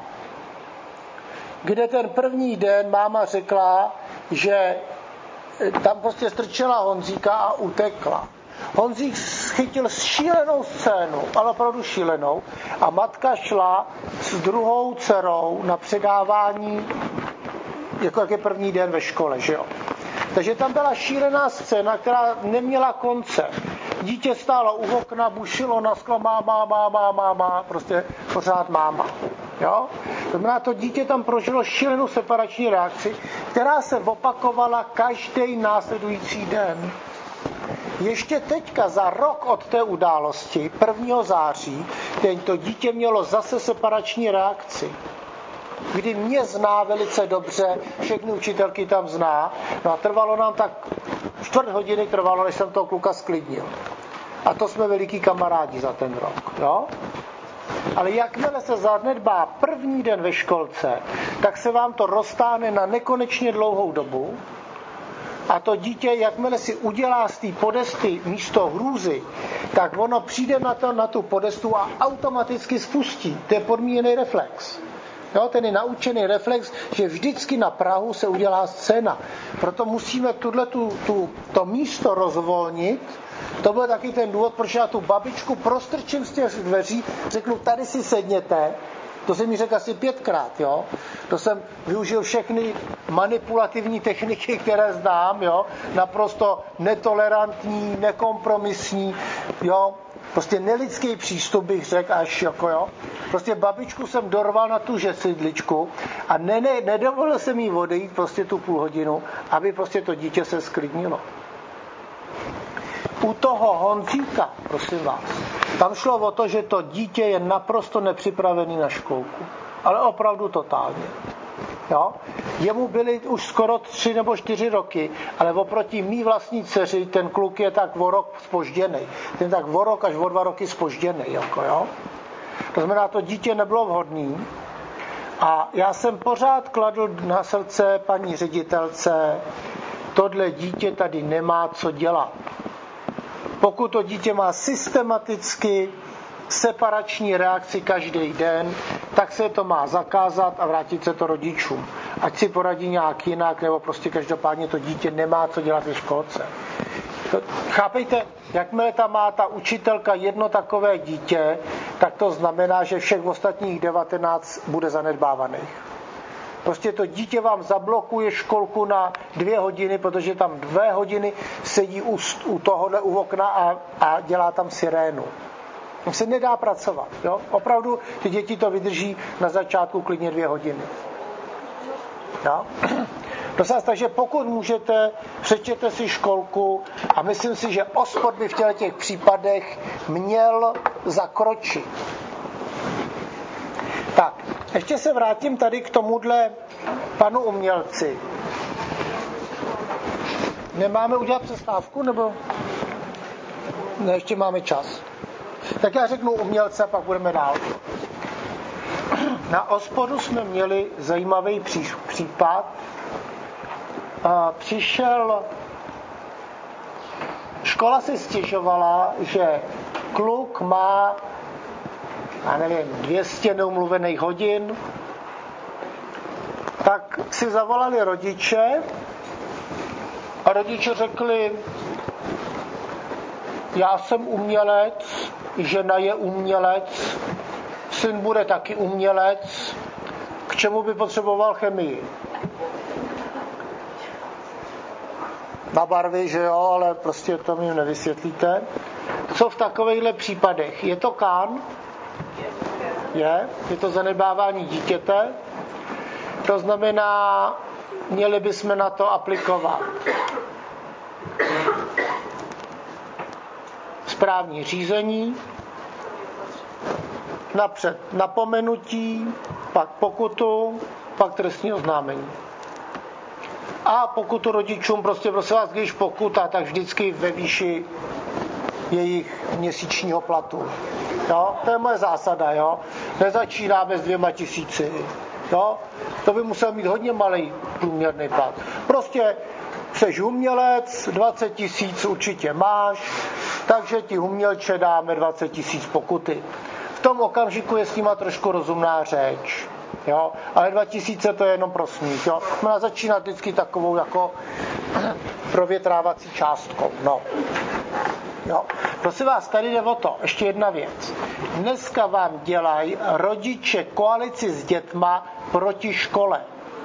kde ten první den máma řekla, že tam prostě strčela Honzíka a utekla. Honzík chytil šílenou scénu, ale opravdu šílenou, a matka šla s druhou dcerou na předávání, jako jak je první den ve škole, že jo. Takže tam byla šílená scéna, která neměla konce. Dítě stálo u okna, bušilo na sklo, máma, máma, máma, prostě pořád máma. Jo? To znamená, to dítě tam prožilo šílenou separační reakci, která se opakovala každý následující den. Ještě teďka za rok od té události, prvního září, to dítě mělo zase separační reakci. Kdy mě zná velice dobře, všechny učitelky tam zná, no a trvalo nám tak čtvrt hodiny trvalo, než jsem toho kluka sklidnil. A to jsme veliký kamarádi za ten rok. Jo? Ale jakmile se zanedbá první den ve školce, tak se vám to roztáhne na nekonečně dlouhou dobu. A to dítě, jakmile si udělá z té podesty místo hrůzy, tak ono přijde na, to, na tu podestu a automaticky spustí. To je podmíněný reflex. Jo, ten je naučený reflex, že vždycky na prahu se udělá scéna. Proto musíme tuhle tu, tu, to místo rozvolnit. To byl taky ten důvod, proč já tu babičku prostrčím z těch dveří, řeknu, tady si sedněte. To jsem mi řekl asi pětkrát, jo. To jsem využil všechny manipulativní techniky, které znám, jo. Naprosto netolerantní, nekompromisní, jo. Prostě nelidský přístup bych řekl až jako, jo. Prostě babičku jsem dorval na tu žesidličku a ne, ne, nedovolil jsem jí odejít prostě tu půl hodinu, aby prostě to dítě se sklidnilo. U toho Honzíka, prosím vás, Tam šlo o to, že to dítě je naprosto nepřipravený na školku. Ale opravdu totálně. Jo? Jemu byly už skoro tři nebo čtyři roky, ale oproti mý vlastní dceři ten kluk je tak o rok zpožděný. Ten tak o rok až o dva roky zpožděný. Jako, jo? To znamená, to dítě nebylo vhodný. A já jsem pořád kladl na srdce paní ředitelce, tohle dítě tady nemá co dělat. Pokud to dítě má systematicky separační reakci každý den, tak se to má zakázat a vrátit se to rodičům. Ať si poradí nějak jinak, nebo prostě každopádně to dítě nemá co dělat ve školce. To, chápejte, jakmile tam má ta učitelka jedno takové dítě, tak to znamená, že všech ostatních devatenáct bude zanedbávaných. Prostě to dítě vám zablokuje školku na dvě hodiny, protože tam dvě hodiny sedí u, u tohohle u okna a, a dělá tam sirénu. Tam se nedá pracovat. Jo? Opravdu ty děti to vydrží na začátku klidně dvě hodiny. Jo? Takže pokud můžete, přečtěte si školku a myslím si, že OSPOD by v těch případech měl zakročit. Tak, ještě se vrátím tady k tomuhle panu umělci. Nemáme udělat přestávku, nebo? Ne, ještě máme čas. Tak já řeknu umělce, pak budeme dál. Na OSPODu jsme měli zajímavý pří, případ. A přišel, škola si stěžovala, že kluk má, já nevím, dvě stě neumluvených hodin, tak si zavolali rodiče a rodiče řekli, já jsem umělec, žena je umělec, syn bude taky umělec, k čemu by potřeboval chemii? Na barvy, že jo, ale prostě to mi nevysvětlíte. Co v takovýchhle případech? Je to kán? Je. Je to zanedbávání dítěte. To znamená, měli bychom na to aplikovat správní řízení, napřed napomenutí, pak pokutu, pak trestní oznámení. A pokutu rodičům, prostě prosím vás, když pokuta, tak vždycky ve výši jejich měsíčního platu. Jo? To je moje zásada, jo? Nezačínáme s dvěma tisíci. Jo? To by musel mít hodně malý průměrný plat. Prostě seš umělec, dvacet tisíc určitě máš, takže ti umělče dáme dvacet tisíc pokuty. V tom okamžiku je s nima trošku rozumná řeč. Jo? Ale dva tisíce to je jenom pro smích. Jo? Má začínat vždycky takovou jako provětrávací částkou. No. Jo. Prosím vás, tady jde o to. Ještě jedna věc. Dneska vám dělají rodiče koalici s dětma proti škole.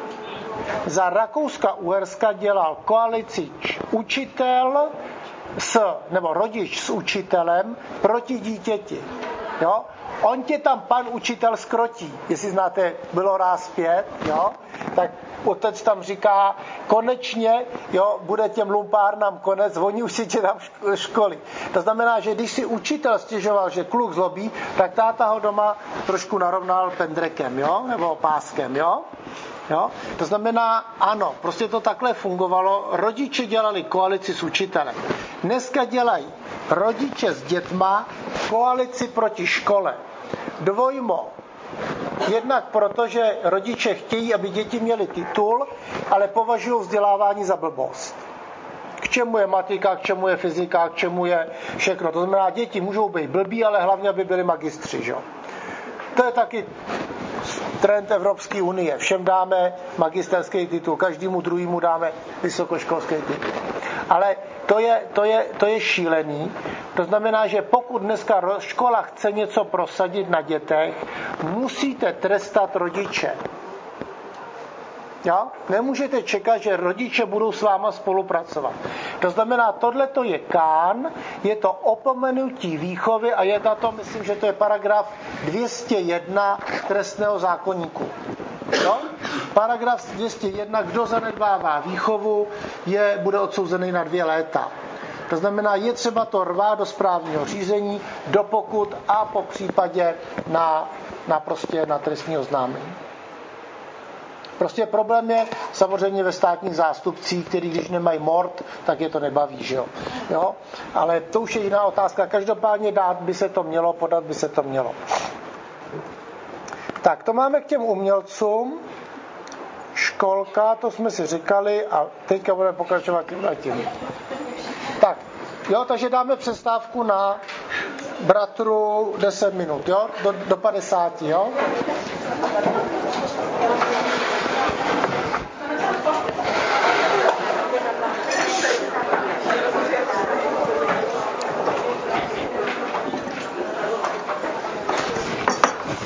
Za Rakouska-Uherska dělal koalici učitel s, nebo rodič s učitelem proti dítěti. Jo? On tě tam pan učitel skrotí. Jestli znáte, bylo ráz pět, jo? Tak otec tam říká, konečně, jo, bude těm lumpárnám konec, oni už si tě tam školy. To znamená, že když si učitel stěžoval, že kluk zlobí, tak táta ho doma trošku narovnal pendrekem, jo? Nebo páskem, jo? Jo? To znamená, ano, prostě to takhle fungovalo. Rodiče dělali koalici s učitelem. Dneska dělají rodiče s dětma koalici proti škole. Dvojmo. Jednak proto, že rodiče chtějí, aby děti měly titul, ale považují vzdělávání za blbost. K čemu je matika, k čemu je fyzika, k čemu je všechno. To znamená, děti můžou být blbí, ale hlavně, aby byli magistři. Že? To je taky trend Evropské unie. Všem dáme magisterský titul, každému druhému dáme vysokoškolský titul. Ale to je, to, je, to je šílený. To znamená, že pokud dneska škola chce něco prosadit na dětech, musíte trestat rodiče. Jo? Nemůžete čekat, že rodiče budou s váma spolupracovat. To znamená, tohleto je kán, je to opomenutí výchovy a je na to, myslím, že to je paragraf dvě stě jedna trestného zákoníku. Jo? Paragraf dvě stě jedna, kdo zanedbává výchovu, je, bude odsouzený na dvě léta. To znamená, je třeba to rvát do správního řízení, do pokut a po případě na, na, prostě na trestní oznámení. Prostě problém je samozřejmě ve státních zástupcích, který když nemají mort, tak je to nebaví, že jo? Jo? Ale to už je jiná otázka. Každopádně dát by se to mělo, podat by se to mělo. Tak, to máme k těm umělcům. Školka, to jsme si říkali a teďka budeme pokračovat tím a tím. Tak, jo, takže dáme přestávku na bratru deset minut, jo? Do, do padesáti, jo?